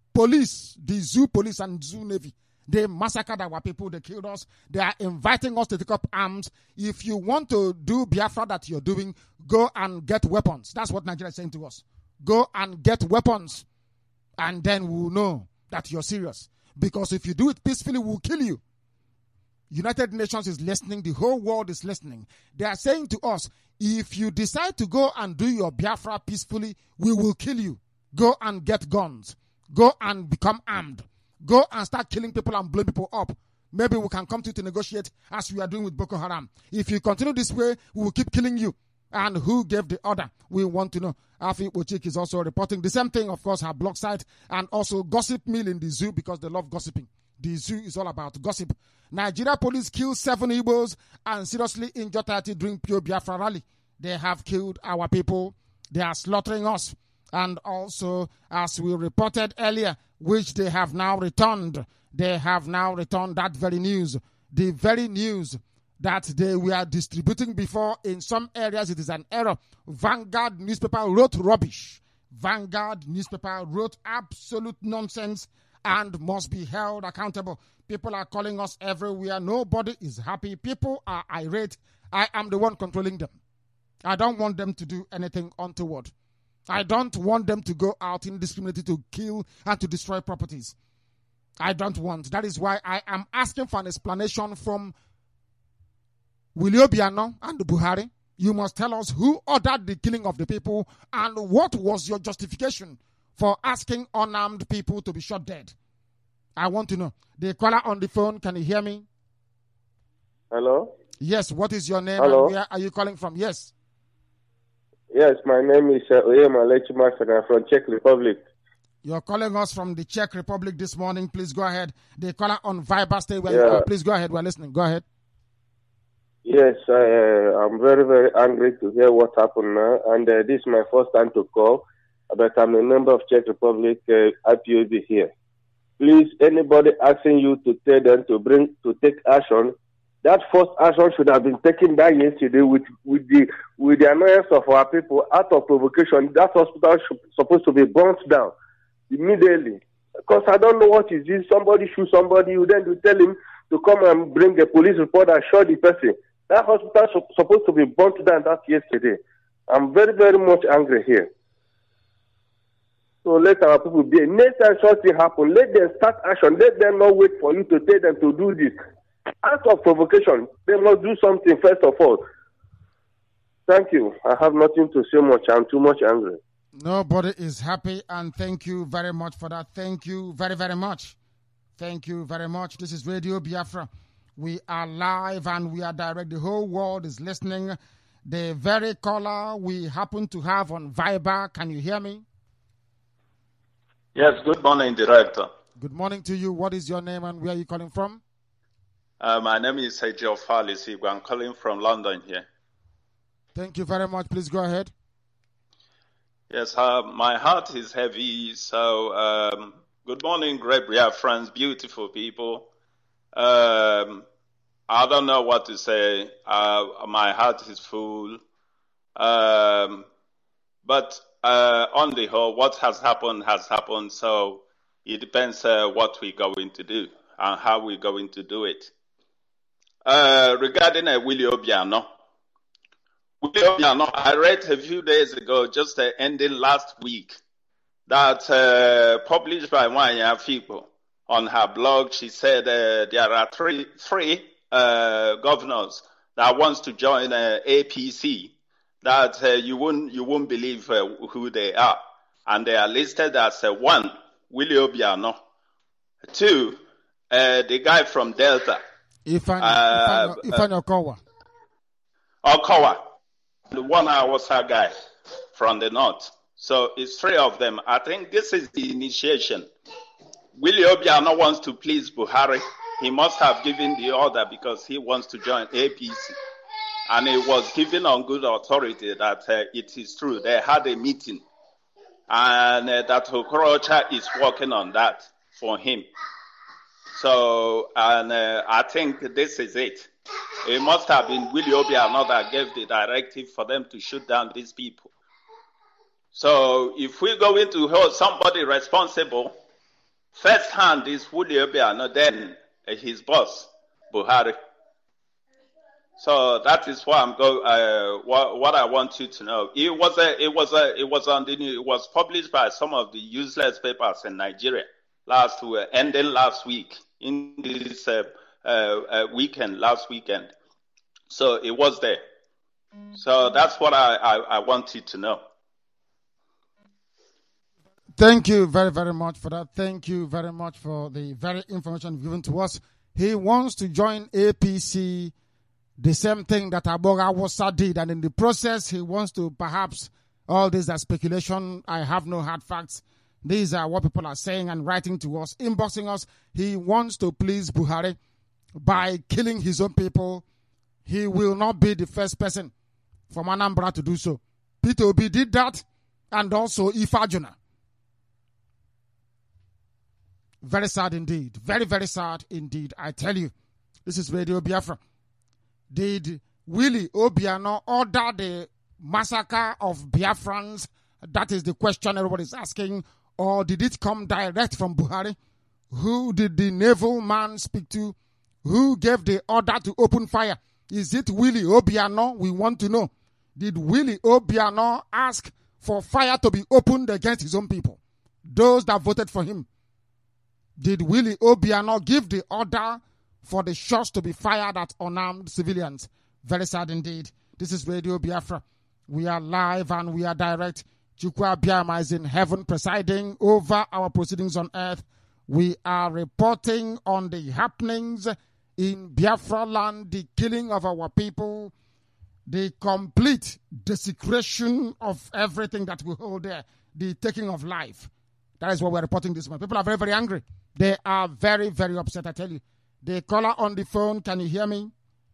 police, the zoo police and zoo navy, they massacred our people. They killed us. They are inviting us to take up arms. If you want to do Biafra that you're doing, go and get weapons. That's what Nigeria is saying to us. Go and get weapons. And then we'll know that you're serious. Because if you do it peacefully, we'll kill you. United Nations is listening. The whole world is listening. They are saying to us, if you decide to go and do your Biafra peacefully, we will kill you. Go and get guns. Go and become armed. Go and start killing people and blowing people up. Maybe we can come to negotiate as we are doing with Boko Haram. If you continue this way, we will keep killing you. And who gave the order? We want to know. Afi Ochik is also reporting the same thing, of course, her blog site, and also gossip mill in the zoo because they love gossiping. The zoo is all about gossip. Nigeria police killed 7 Igbos and seriously injured 30 during Pure Biafra rally. They have killed our people. They are slaughtering us. And also, as we reported earlier, which they have now returned. They have now returned that very news. The very news that they were distributing before in some areas, it is an error. Vanguard newspaper wrote rubbish. Vanguard newspaper wrote absolute nonsense and must be held accountable. People are calling us everywhere. Nobody is happy. People are irate. I am the one controlling them. I don't want them to do anything untoward. I don't want them to go out indiscriminately to kill and to destroy properties. I don't want. That is why I am asking for an explanation from Willie Obiano and Buhari. You must tell us who ordered the killing of the people and what was your justification for asking unarmed people to be shot dead. I want to know. The caller on the phone, can you hear me? Hello? Yes, what is your name? Hello? And where are you calling from? Yes. Yes, my name is Oyema Lechimasana from Czech Republic. You're calling us from the Czech Republic this morning. Please go ahead. The caller on Viber, stay where you are. Please go ahead. We're listening. Go ahead. Yes, I'm very, very angry to hear what happened now. And this is my first time to call, but I'm a member of Czech Republic IPOB here. Please, anybody asking you to tell them to take action, that first action should have been taken back yesterday with the annoyance of our people out of provocation. That hospital should supposed to be burnt down immediately. Because I don't know what is this. Somebody shoot somebody, you then tell him to come and bring a police report and shoot the person. That hospital supposed to be burnt down that yesterday. I'm very, very much angry here. So let our people be. Next time something happen, let them start action. Let them not wait for you to tell them to do this. Out of provocation, they must do something first of all. Thank you. I have nothing to say much. I'm too much angry. Nobody is happy, and thank you very much for that. Thank you very, very much. Thank you very much. This is Radio Biafra. We are live and we are direct. The whole world is listening. The very caller we happen to have on Viber. Can you hear me? Yes, good morning, Director. Good morning to you. What is your name and where are you calling from? My name is Geoff Halisi. I'm calling from London here. Thank you very much. Please go ahead. Yes, my heart is heavy. So, good morning, great friends, beautiful people. I don't know what to say. My heart is full. But on the whole, what has happened has happened. So it depends what we're going to do and how we're going to do it. Regarding Willie Obiano. Willie Obiano, I read a few days ago, just ending last week, that published by Wanya Fipo on her blog, she said there are three governors that wants to join APC, that you won't believe who they are. And they are listed as 1, Willie Obiano, 2, the guy from Delta, Ifan Okowa. Okowa, the 1 hour guy from the north. So it's 3 of them. I think this is the initiation. Willie Obiano wants to please Buhari. He must have given the order because he wants to join APC. And it was given on good authority that it is true. They had a meeting. And that Okorocha is working on that for him. So, and I think this is it. It must have been Willie Obiano that gave the directive for them to shoot down these people. So if we're going to hold somebody responsible, First hand is Willie Obiano, then his boss, Buhari. So that is what I'm going. What I want you to know. It was published by some of the useless papers in Nigeria ending last week in this last weekend. So it was there. So that's what I want you to know. Thank you very, very much for that. Thank you very much for the very information given to us. He wants to join APC, the same thing that Aboga Wasa did, and in the process, he wants to perhaps, all these are speculation, I have no hard facts. These are what people are saying and writing to us, inboxing us. He wants to please Buhari by killing his own people. He will not be the first person from Anambra to do so. Peter Obi did that, and also Ifajuna. Very sad indeed. Very, very sad indeed. I tell you, this is Radio Biafra. Did Willie Obiano order the massacre of Biafrans? That is the question everybody's asking. Or did it come direct from Buhari? Who did the naval man speak to? Who gave the order to open fire? Is it Willie Obiano? We want to know. Did Willie Obiano ask for fire to be opened against his own people? Those that voted for him. Did Willie Obiano give the order for the shots to be fired at unarmed civilians? Very sad indeed. This is Radio Biafra. We are live and we are direct. Chukwu Abiyama is in heaven presiding over our proceedings on earth. We are reporting on the happenings in Biafra land, the killing of our people, the complete desecration of everything that we hold there, the taking of life. That is what we're reporting this morning. People are very, very angry. They are very, very upset, I tell you. The caller on the phone, can you hear me?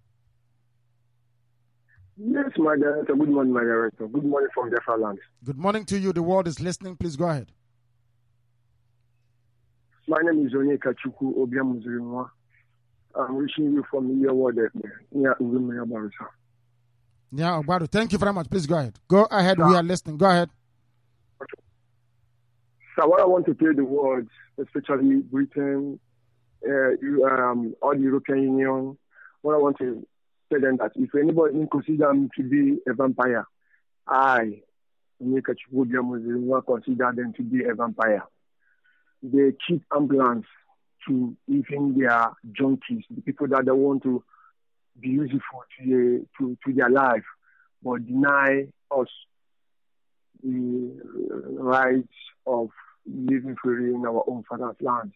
Yes, my director. Good morning, my director. Good morning from Biafra land. Good morning to you. The world is listening. Please go ahead. My name is Onyeka Chukwu Obiamuzirinwa. I'm wishing you from your word. Yeah, Obaru. Thank you very much. Please go ahead. Go ahead. We are listening. Go ahead. Okay. So what I want to tell the world, especially Britain, all the European Union, what I want to tell them that if anybody consider me to be a vampire, I, Onyeka Chukwu Obiamuzirinwa, consider them to be a vampire. They keep ambulance to even their junkies, the people that they want to be useful to their life, but deny us the rights of living freely in our own father's land.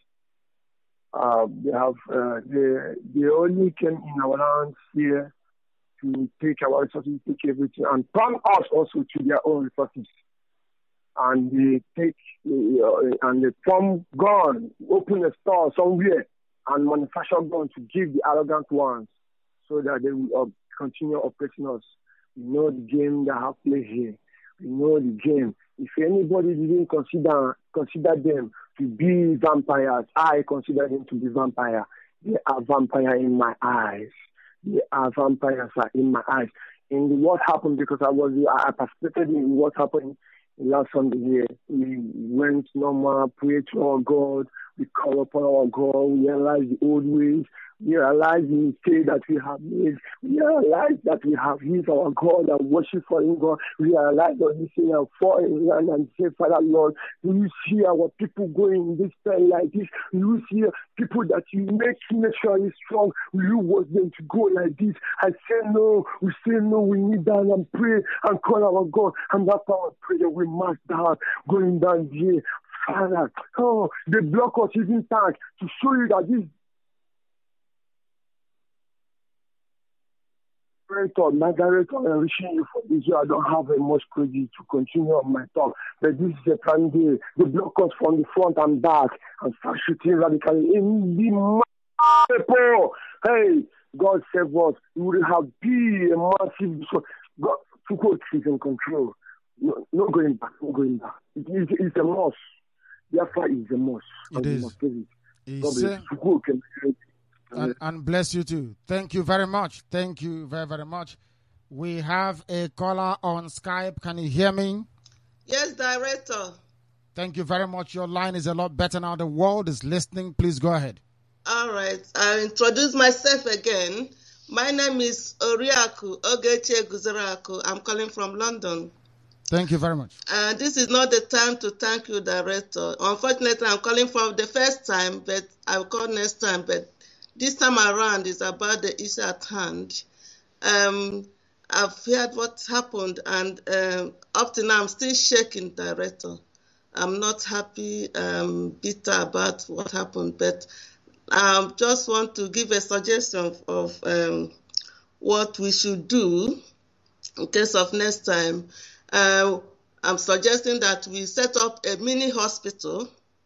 They only came in our lands here to take our resources, take everything, and turn us also to their own resources. And they take and they form gun, open a store somewhere, and manufacture gun to give the arrogant ones, so that they will continue oppressing us. We know the game that have played here. We know the game. If anybody didn't consider them to be vampires, I consider them to be vampires. They are vampires in my eyes. They are vampires in my eyes. And what happened, because I participated in what happened last Sunday here. We went normal, prayed to our God, we call upon our God, we realized the old ways, we realized the mistake that we have made, we realized that we have used our God and worship for Him, God. We realized that we say and fall in land and say, Father Lord, do you see our people going in this time like this? Do you see people that you make sure is strong? Will you want them to go like this? I say no, we say no, we kneel down and pray and call our God, and after our prayer we march down, going down here. Father, they block us even tank to show you that this Margaret, I'm wishing you for this year. I don't have much credit to continue on my talk, but this is a prime day. They block us from the front and back and start shooting radically in the people. Hey, God save us. We will have be a massive. God, God is in control. No going back. No going back. It's a must. Biafra is a must. It is. And bless you too. Thank you very much. Thank you very, very much. We have a caller on Skype. Can you hear me? Yes, Director. Thank you very much. Your line is a lot better now. The world is listening. Please go ahead. All right. I'll introduce myself again. My name is Oriaku Ogeche Guzeraku. I'm calling from London. Thank you very much. This is not the time to thank you, Director. Unfortunately, I'm calling for the first time, but I'll call next time. But this time around is about the issue at hand. I've heard what happened, and up to now, I'm still shaking, Director. I'm not happy, bitter about what happened, but I just want to give a suggestion of what we should do in case of next time. I'm suggesting that we set up a mini hospital,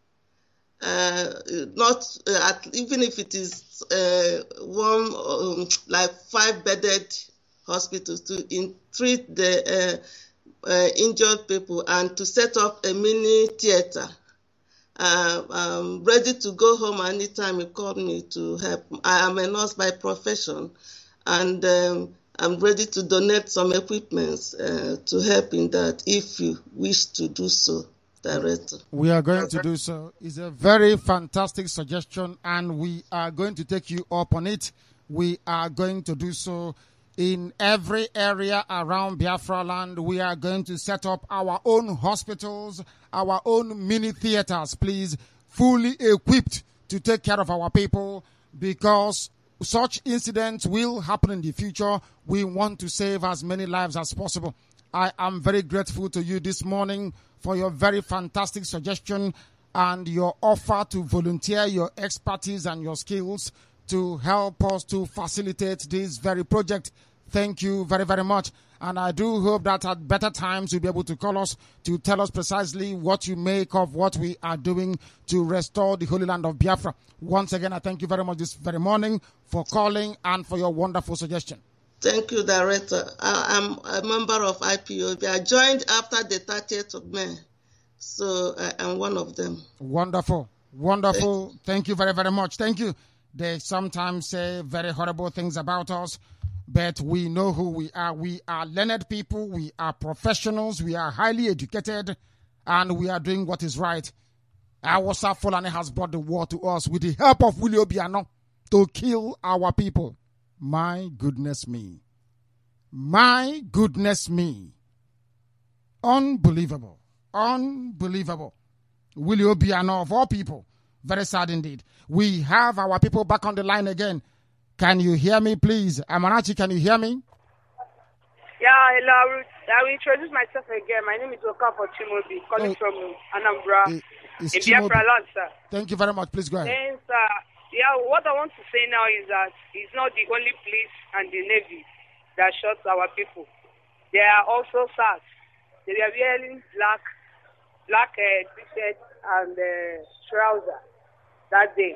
even if it is one like 5-bedded hospitals to treat the injured people, and to set up a mini theater. I'm ready to go home anytime you call me to help. I am a nurse by profession, and I'm ready to donate some equipment to help in that if you wish to do so, Director. We are going to do so. It's a very fantastic suggestion, and we are going to take you up on it. We are going to do so in every area around Biafra land. We are going to set up our own hospitals, our own mini theaters, please, fully equipped to take care of our people, because such incidents will happen in the future. We want to save as many lives as possible. I am very grateful to you this morning for your very fantastic suggestion and your offer to volunteer your expertise and your skills to help us to facilitate this very project. Thank you very, very much. And I do hope that at better times you'll be able to call us to tell us precisely what you make of what we are doing to restore the Holy Land of Biafra. Once again, I thank you very much this very morning for calling and for your wonderful suggestion. Thank you, Director. I'm a member of IPOB. I joined after the 30th of May, so I'm one of them. Wonderful. Wonderful. Thank you very, very much. Thank you. They sometimes say very horrible things about us, but we know who we are. We are learned people. We are professionals. We are highly educated, and we are doing what is right. Awasa Fulani has brought the war to us with the help of Willie Obiano to kill our people. My goodness me. My goodness me. Unbelievable. Unbelievable. Willie Obiano of all people. Very sad indeed. We have our people back on the line again. Can you hear me, please? Amarachi, can you hear me? Yeah, hello. I will introduce myself again. My name is Okafor Chimobi, calling from Anambra, in Biafra land, sir. Thank you very much. Please go ahead. Then, sir, what I want to say now is that it's not the only police and the Navy that shot our people. There are also SARS. They were wearing black t-shirt and trouser that day.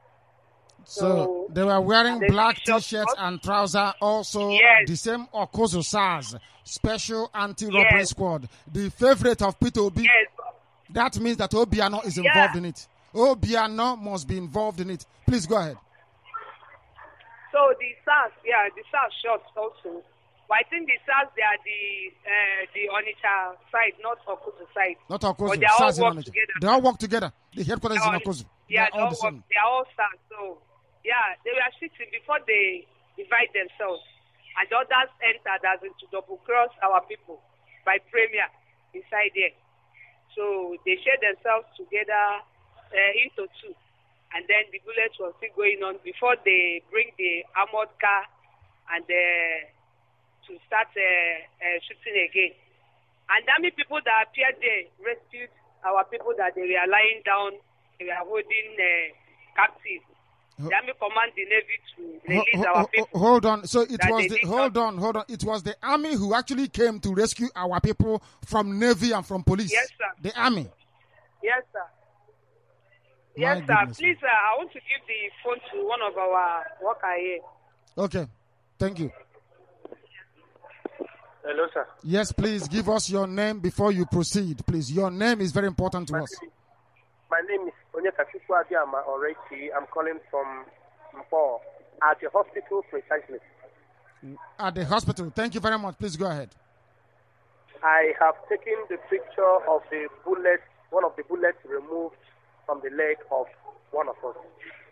So they were wearing black t-shirts and trousers. Also, yes. The same Okozo SARS, Special Anti-Robbery Squad, the favorite of Peter Obi. Yes. That means that Obiano is involved in it. Obiano must be involved in it. Please go ahead. So the SARS shot also. But I think the SARS, they are the Onitsha side, not Okozo side. Not Okozo. But they all work together. They all work together. The headquarters is in Okozo. Yeah, they are all SARS. So, yeah, they were shooting before they divide themselves. And the others entered as in to double cross our people by premier inside there. So they shared themselves together into two. And then the bullets were still going on before they bring the armored car and to start shooting again. And army people that appeared there rescued our people that they were lying down, they were holding captive. The army command the Navy to release our people. Hold on. So it was hold on. It was the army who actually came to rescue our people from Navy and from police. Yes, sir. The army. Yes, sir. Yes, sir. Please, sir, I want to give the phone to one of our workers here. Okay. Thank you. Hello, sir. Yes, please give us your name before you proceed. Please, your name is very important to us. My name is Onyekachuku Abiyama Oreti. I'm calling from Mpo at the hospital precisely. At the hospital. Thank you very much. Please go ahead. I have taken the picture of the bullet one of the bullets removed from the leg of one of us.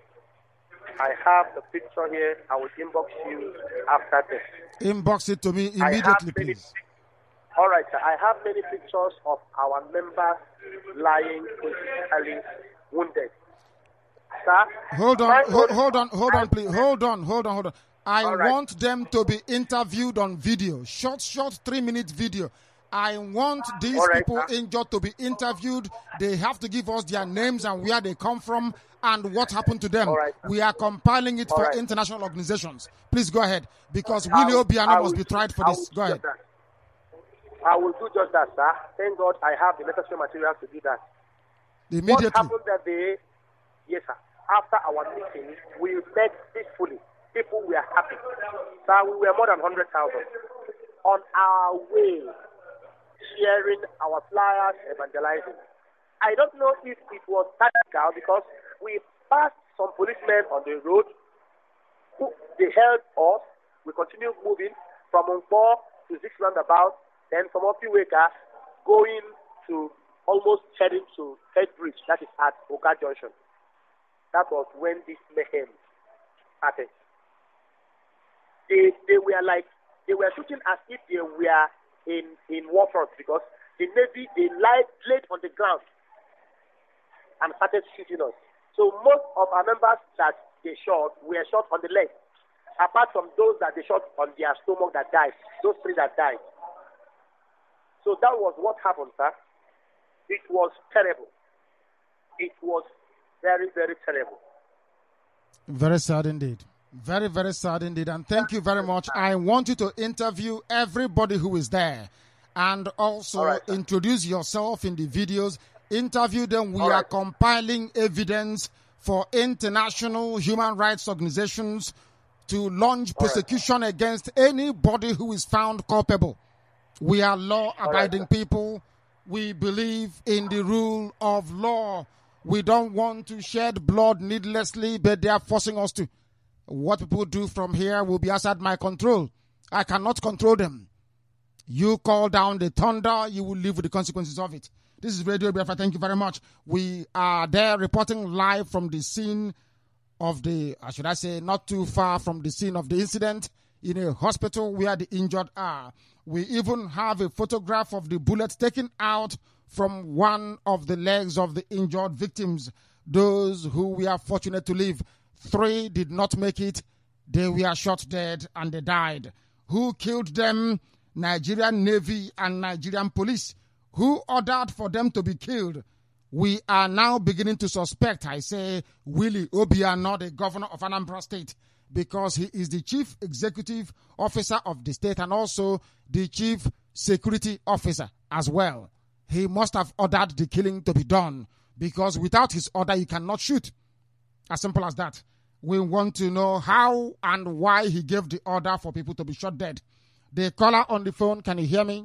I have the picture here. I will inbox you after this. Inbox it to me immediately, please. All right, sir. I have many pictures of our members lying critically wounded. Sir? Hold on, please. Hold on. I want them to be interviewed on video. Short 3-minute video. I want these people injured to be interviewed. They have to give us their names and where they come from and what happened to them. We are compiling it for international organizations. Please go ahead, because Willie Obiano must be tried for this. Go ahead. I will do just that, sir. Thank God I have the necessary materials to do that. Immediately. What happened that day? Yes, sir. After our meeting, we met peacefully. People were happy. Sir, we were more than 100,000. On our way, sharing our flyers, evangelizing. I don't know if it was tactical because we passed some policemen on the road. They held us. We continued moving from Unfor to 6 roundabout, then from Opiweka going to almost heading to Head Bridge, that is at Oka Junction. That was when this mayhem started. They were shooting as if they were in war front, because the Navy, they laid on the ground and started shooting us. So most of our members that they shot were shot on the leg, apart from those that they shot on their stomach that died, those 3 that died. So that was what happened, sir. It was terrible. It was very, very terrible. Very sad indeed. Very, very sad indeed. And thank you very much. I want you to interview everybody who is there and also introduce yourself in the videos. Interview them. We are compiling evidence for international human rights organizations to launch prosecution against anybody who is found culpable. We are law-abiding people. We believe in the rule of law. We don't want to shed blood needlessly, but they are forcing us to. What people do from here will be outside my control. I cannot control them. You call down the thunder, you will live with the consequences of it. This is Radio Biafra. Thank you very much. We are there reporting live from the scene of the, should I say, not too far from the scene of the incident, in a hospital where the injured are. We even have a photograph of the bullet taken out from one of the legs of the injured victims, those who we are fortunate to live. 3 did not make it. They were shot dead and they died. Who killed them? Nigerian Navy and Nigerian police. Who ordered for them to be killed? We are now beginning to suspect, I say, Willie Obiano, the governor of Anambra State, because he is the chief executive officer of the state and also the chief security officer as well. He must have ordered the killing to be done, because without his order, you cannot shoot. As simple as that. We want to know how and why he gave the order for people to be shot dead. The caller on the phone, can you hear me?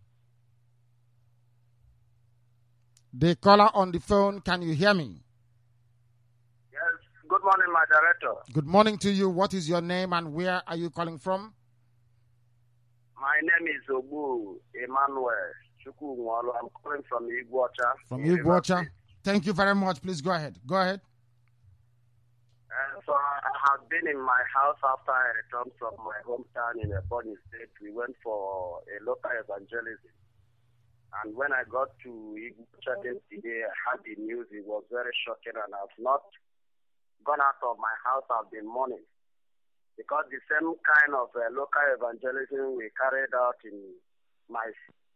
The caller on the phone, can you hear me? Yes. Good morning, my director. Good morning to you. What is your name and where are you calling from? My name is Obu Emmanuel Chukwunwalu. I'm calling from Iguacha. From Iguacha. Thank you very much. Please go ahead. Go ahead. So I have been in my house after I returned from my hometown in Ebonyi State. We went for a local evangelism. And when I got to Iguacha today, I had the news. It was very shocking, and I've not gone out of my house. I've been mourning. Because the same kind of local evangelism we carried out in my...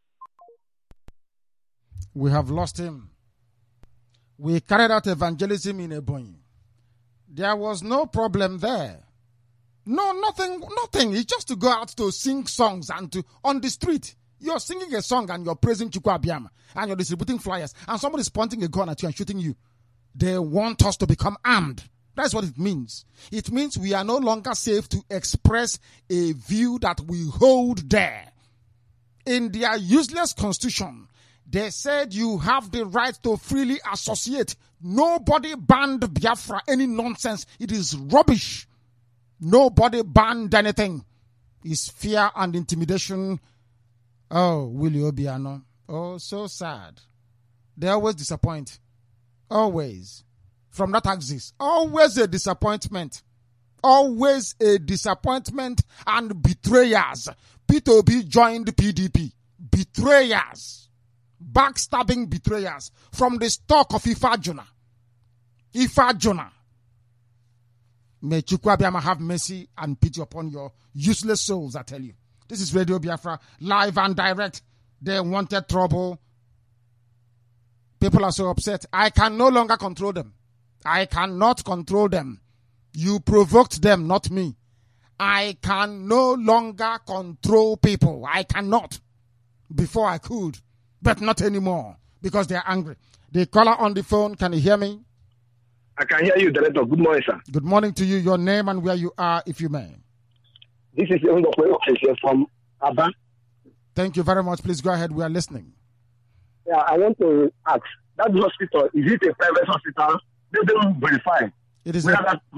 We have lost him. We carried out evangelism in Ebonyi. There was no problem there. No, nothing. It's just to go out to sing songs and to on the street. You're singing a song and you're praising Chukwu Abiyama and you're distributing flyers and somebody's pointing a gun at you and shooting you. They want us to become armed. That's what it means. It means we are no longer safe to express a view that we hold there. In their useless constitution, they said you have the right to freely associate. Nobody banned Biafra any nonsense. It is rubbish. Nobody banned anything. It's fear and intimidation. Oh, Willie Obiano. Oh, so sad. They always disappoint. Always. From that axis. Always a disappointment. Always a disappointment and betrayers. P2B joined PDP. Betrayers. Backstabbing betrayers. From the stock of Ifajuna. Ifajuna. May Chukwuabiama have mercy and pity upon your useless souls, I tell you. This is Radio Biafra, live and direct. They wanted trouble. People are so upset. I can no longer control them. I cannot control them. You provoked them, not me. I can no longer control people. I cannot. Before I could, but not anymore because they are angry. The caller on the phone, can you hear me? I can hear you, Director. Good morning, sir. Good morning to you. Your name and where you are, if you may. This is Ngokwe from Aba. Thank you very much. Please go ahead. We are listening. Yeah, I want to ask, that hospital, is it a private hospital? They don't verify. It is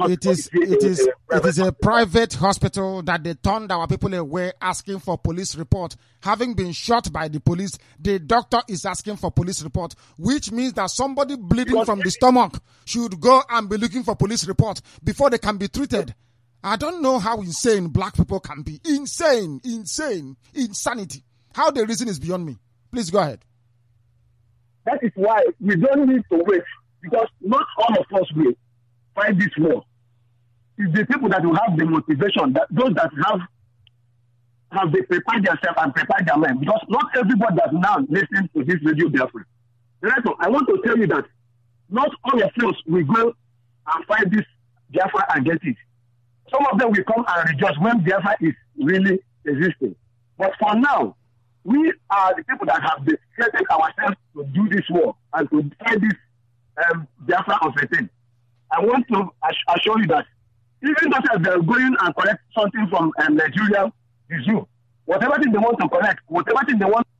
a private hospital that they turned our people away asking for police report. Having been shot by the police, the doctor is asking for police report, which means that somebody bleeding from the stomach should go and be looking for police report before they can be treated. I don't know how insane black people can be. Insanity. How the reason is beyond me. Please go ahead. That is why we don't need to wait, because not all of us will fight this war. It's the people that will have the motivation, that those that have they prepared themselves and prepared their mind, because not everybody that now listens to this Radio Biafra. Therefore, I want to tell you that not all of us will go and fight this Biafra and get it. Some of them will come and rejoice when Biafra is really existing. But for now, we are the people that have dedicated ourselves to do this war and to fight this Biafra of a thing. I want to assure you that even though they're going and collect something from Nigeria, the zoo, whatever thing they want to collect, whatever thing they want.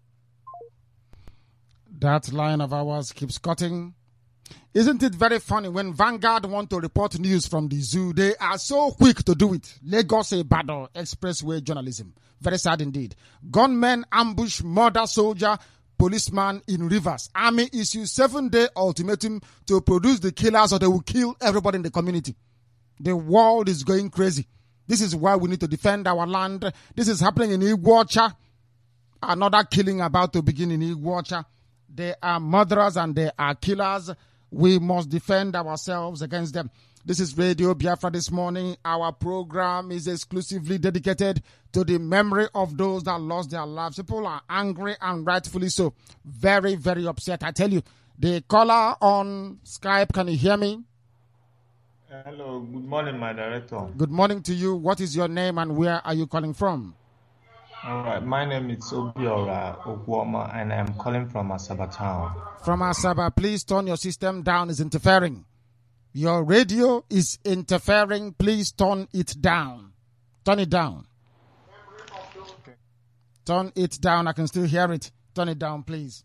That line of ours keeps cutting. Isn't it very funny when Vanguard want to report news from the zoo? They are so quick to do it. Lagos Ibadan expressway journalism. Very sad indeed. Gunmen ambush murder soldier, policeman in Rivers. Army issues 7-day ultimatum to produce the killers or they will kill everybody in the community. The world is going crazy. This is why we need to defend our land. This is happening in Iguacha. Another killing about to begin in Iguacha. They are murderers and they are killers. We must defend ourselves against them. This is Radio Biafra this morning. Our program is exclusively dedicated to the memory of those that lost their lives. People are angry and rightfully so. Very, very upset. I tell you, the caller on Skype, can you hear me? Hello, good morning, my director. Good morning to you. What is your name and where are you calling from? All right, my name is Obiora Okwoma and I'm calling from Asaba town. From Asaba, please turn your system down. It's interfering. Your radio is interfering. Please turn it down. Turn it down. Okay. Turn it down. I can still hear it. Turn it down, please.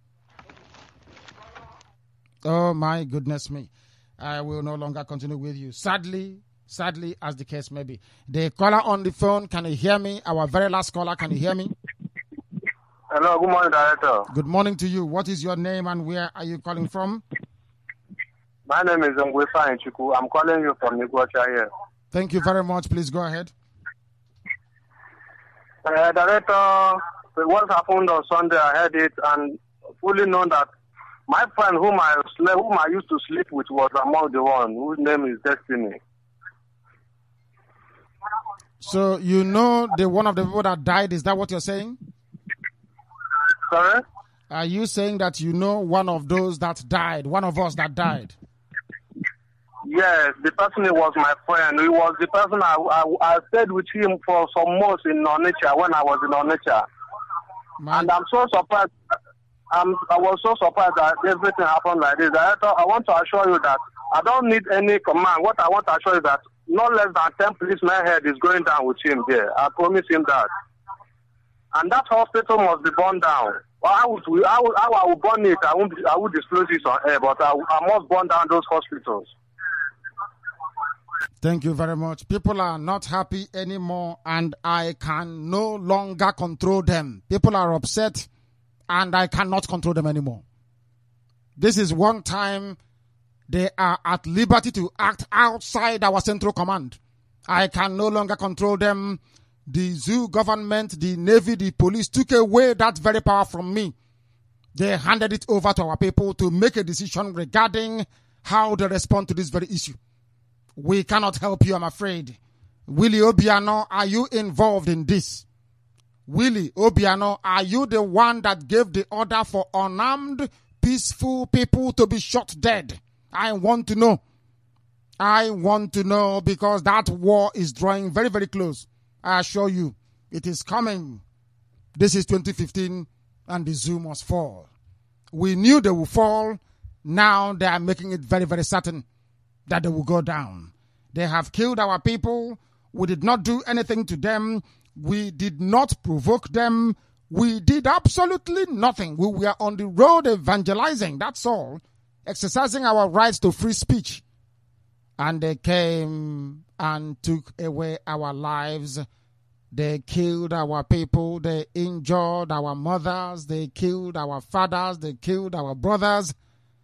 Oh, my goodness me. I will no longer continue with you. Sadly, as the case may be. The caller on the phone, can you hear me? Our very last caller, can you hear me? Hello, good morning, Director. Good morning to you. What is your name and where are you calling from? My name is Ngwefa Nchuku. I'm calling you from Iguacha here. Thank you very much. Please go ahead. Director, what happened on Sunday, I heard it and fully known that my friend whom I used to sleep with was among the one whose name is Destiny. So you know the one of the people that died, is that what you're saying? Sorry? Are you saying that you know one of those that died, one of us that died? Yes, the person was my friend. He was the person I stayed with him for some months in Onitsha when I was in Onitsha. And I'm so surprised. I was so surprised that everything happened like this. I want to assure you that I don't need any command. What I want to assure you that no less than 10 policemen head is going down with him there. I promise him that. And that hospital must be burned down. I will burn it. I will disclose it on air, but I must burn down those hospitals. Thank you very much. People are not happy anymore, and I can no longer control them. People are upset, and I cannot control them anymore. This is one time they are at liberty to act outside our central command. I can no longer control them. The zoo government, the navy, the police took away that very power from me. They handed it over to our people to make a decision regarding how they respond to this very issue. We cannot help you, I'm afraid. Willie Obiano, are you involved in this? Willie Obiano, are you the one that gave the order for unarmed, peaceful people to be shot dead? I want to know. I want to know, because that war is drawing very, very close. I assure you, it is coming. This is 2015, and the zoo must fall. We knew they will fall. Now they are making it very, very certain that they will go down. They have killed our people. We did not do anything to them. We did not provoke them. We did absolutely nothing. We were on the road evangelizing, that's all, exercising our rights to free speech. And they came and took away our lives. They killed our people. They injured our mothers. They killed our fathers. They killed our brothers.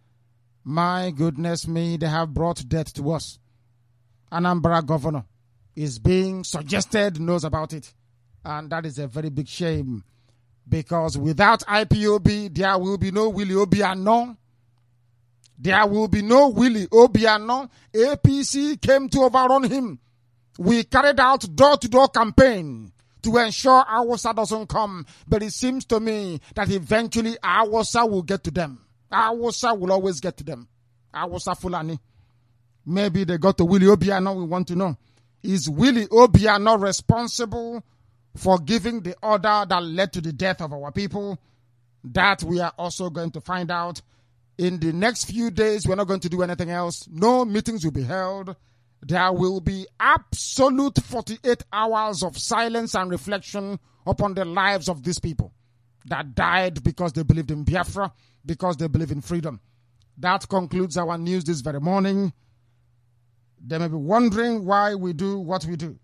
My goodness me, they have brought death to us. Anambra governor is being suggested, knows about it. And that is a very big shame. Because without IPOB, there will be no Willie Obiano. There will be no Willie Obiano. APC came to overrun him. We carried out door-to-door campaign to ensure Awusa doesn't come. But it seems to me that eventually Awusa will get to them. Awusa will always get to them. Awusa Fulani. Maybe they got to Willie Obiano, we want to know. Is Willie Obiano responsible for giving the order that led to the death of our people? That we are also going to find out. In the next few days, we're not going to do anything else. No meetings will be held. There will be absolute 48 hours of silence and reflection upon the lives of these people that died because they believed in Biafra, because they believe in freedom. That concludes our news this very morning. They may be wondering why we do what we do.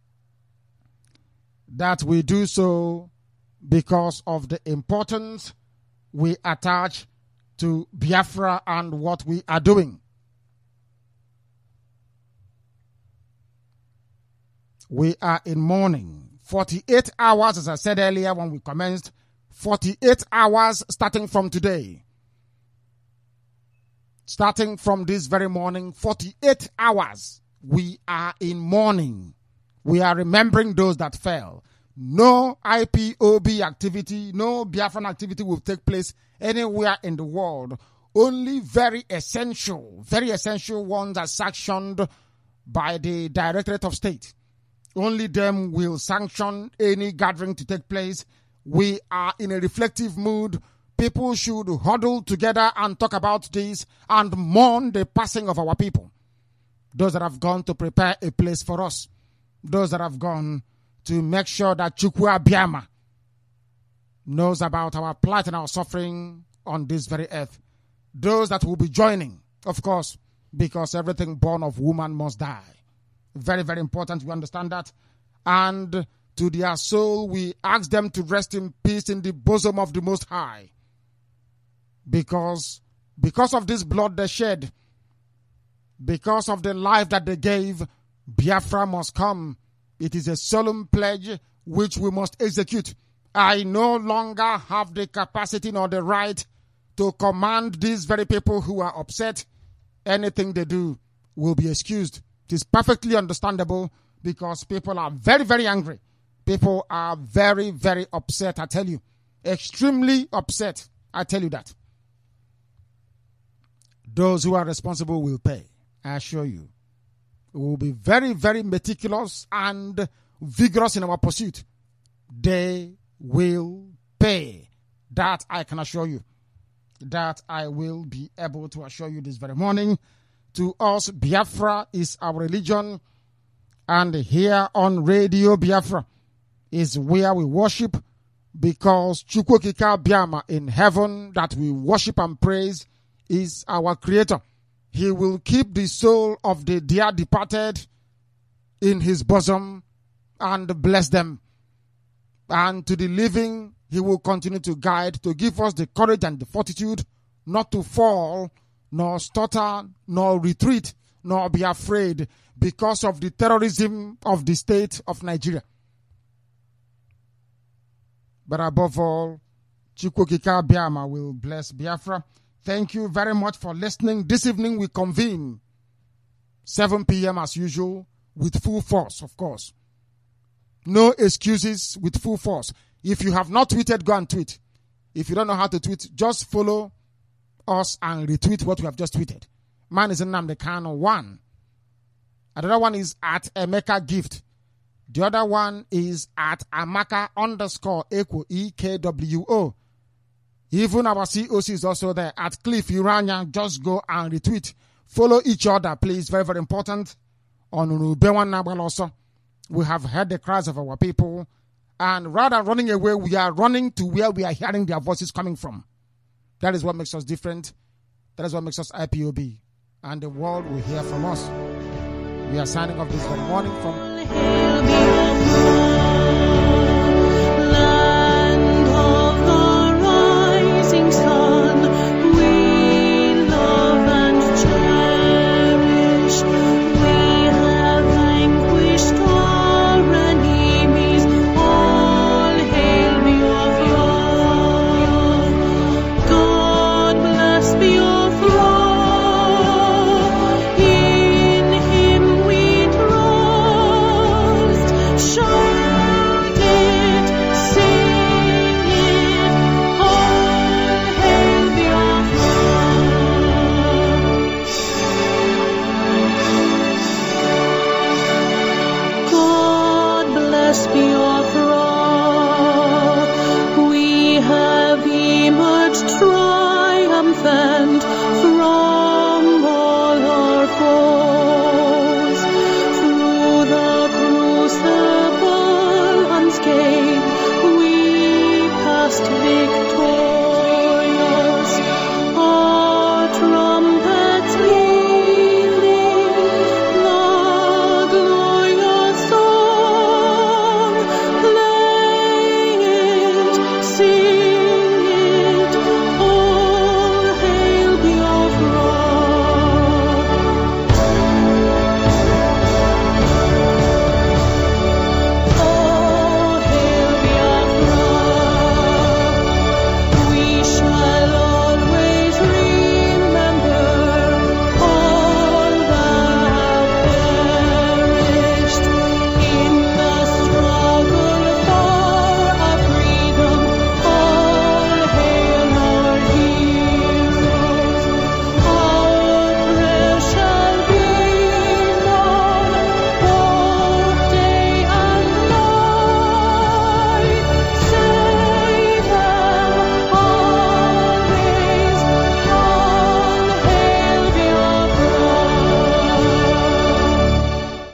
That we do so because of the importance we attach to Biafra and what we are doing. We are in mourning. 48 hours, as I said earlier when we commenced, 48 hours starting from today. Starting from this very morning, 48 hours, we are in mourning. We are remembering those that fell. No IPOB activity, no Biafran activity will take place anywhere in the world. Only very essential ones are sanctioned by the Directorate of State. Only them will sanction any gathering to take place. We are in a reflective mood. People should huddle together and talk about this and mourn the passing of our people. Those that have gone to prepare a place for us. Those that have gone to make sure that Chukwu Abiyama knows about our plight and our suffering on this very earth. Those that will be joining, of course, because everything born of woman must die. Very, very important we understand that. And to their soul, we ask them to rest in peace in the bosom of the Most High. Because of this blood they shed, because of the life that they gave, Biafra must come. It is a solemn pledge which we must execute. I no longer have the capacity nor the right to command these very people who are upset. Anything they do will be excused. It is perfectly understandable because people are very, very angry. People are very, very upset, I tell you. Extremely upset, I tell you that. Those who are responsible will pay, I assure you. We will be very, very meticulous and vigorous in our pursuit. They will pay. That I can assure you. That I will be able to assure you this very morning. To us, Biafra is our religion. And here on Radio Biafra is where we worship, because Chukwu Okike Abiyama in heaven that we worship and praise is our creator. He will keep the soul of the dear departed in his bosom and bless them. And to the living, he will continue to guide, to give us the courage and the fortitude not to fall, nor stutter, nor retreat, nor be afraid because of the terrorism of the state of Nigeria. But above all, Chukwukika Biama will bless Biafra. Thank you very much for listening. This evening we convene 7 p.m. as usual with full force, of course. No excuses, with full force. If you have not tweeted, go and tweet. If you don't know how to tweet, just follow us and retweet what we have just tweeted. Mine is Nnamdi Kanu 1. Another one is at Emeka Gift. The other one is at Amaka_Ekwo, EKWO. Even our COC is also there at Cliff Urania. Just go and retweet. Follow each other, please. Very, very important. On Urubewan Nabal also. We have heard the cries of our people. And rather than running away, we are running to where we are hearing their voices coming from. That is what makes us different. That is what makes us IPOB. And the world will hear from us. We are signing off this very morning from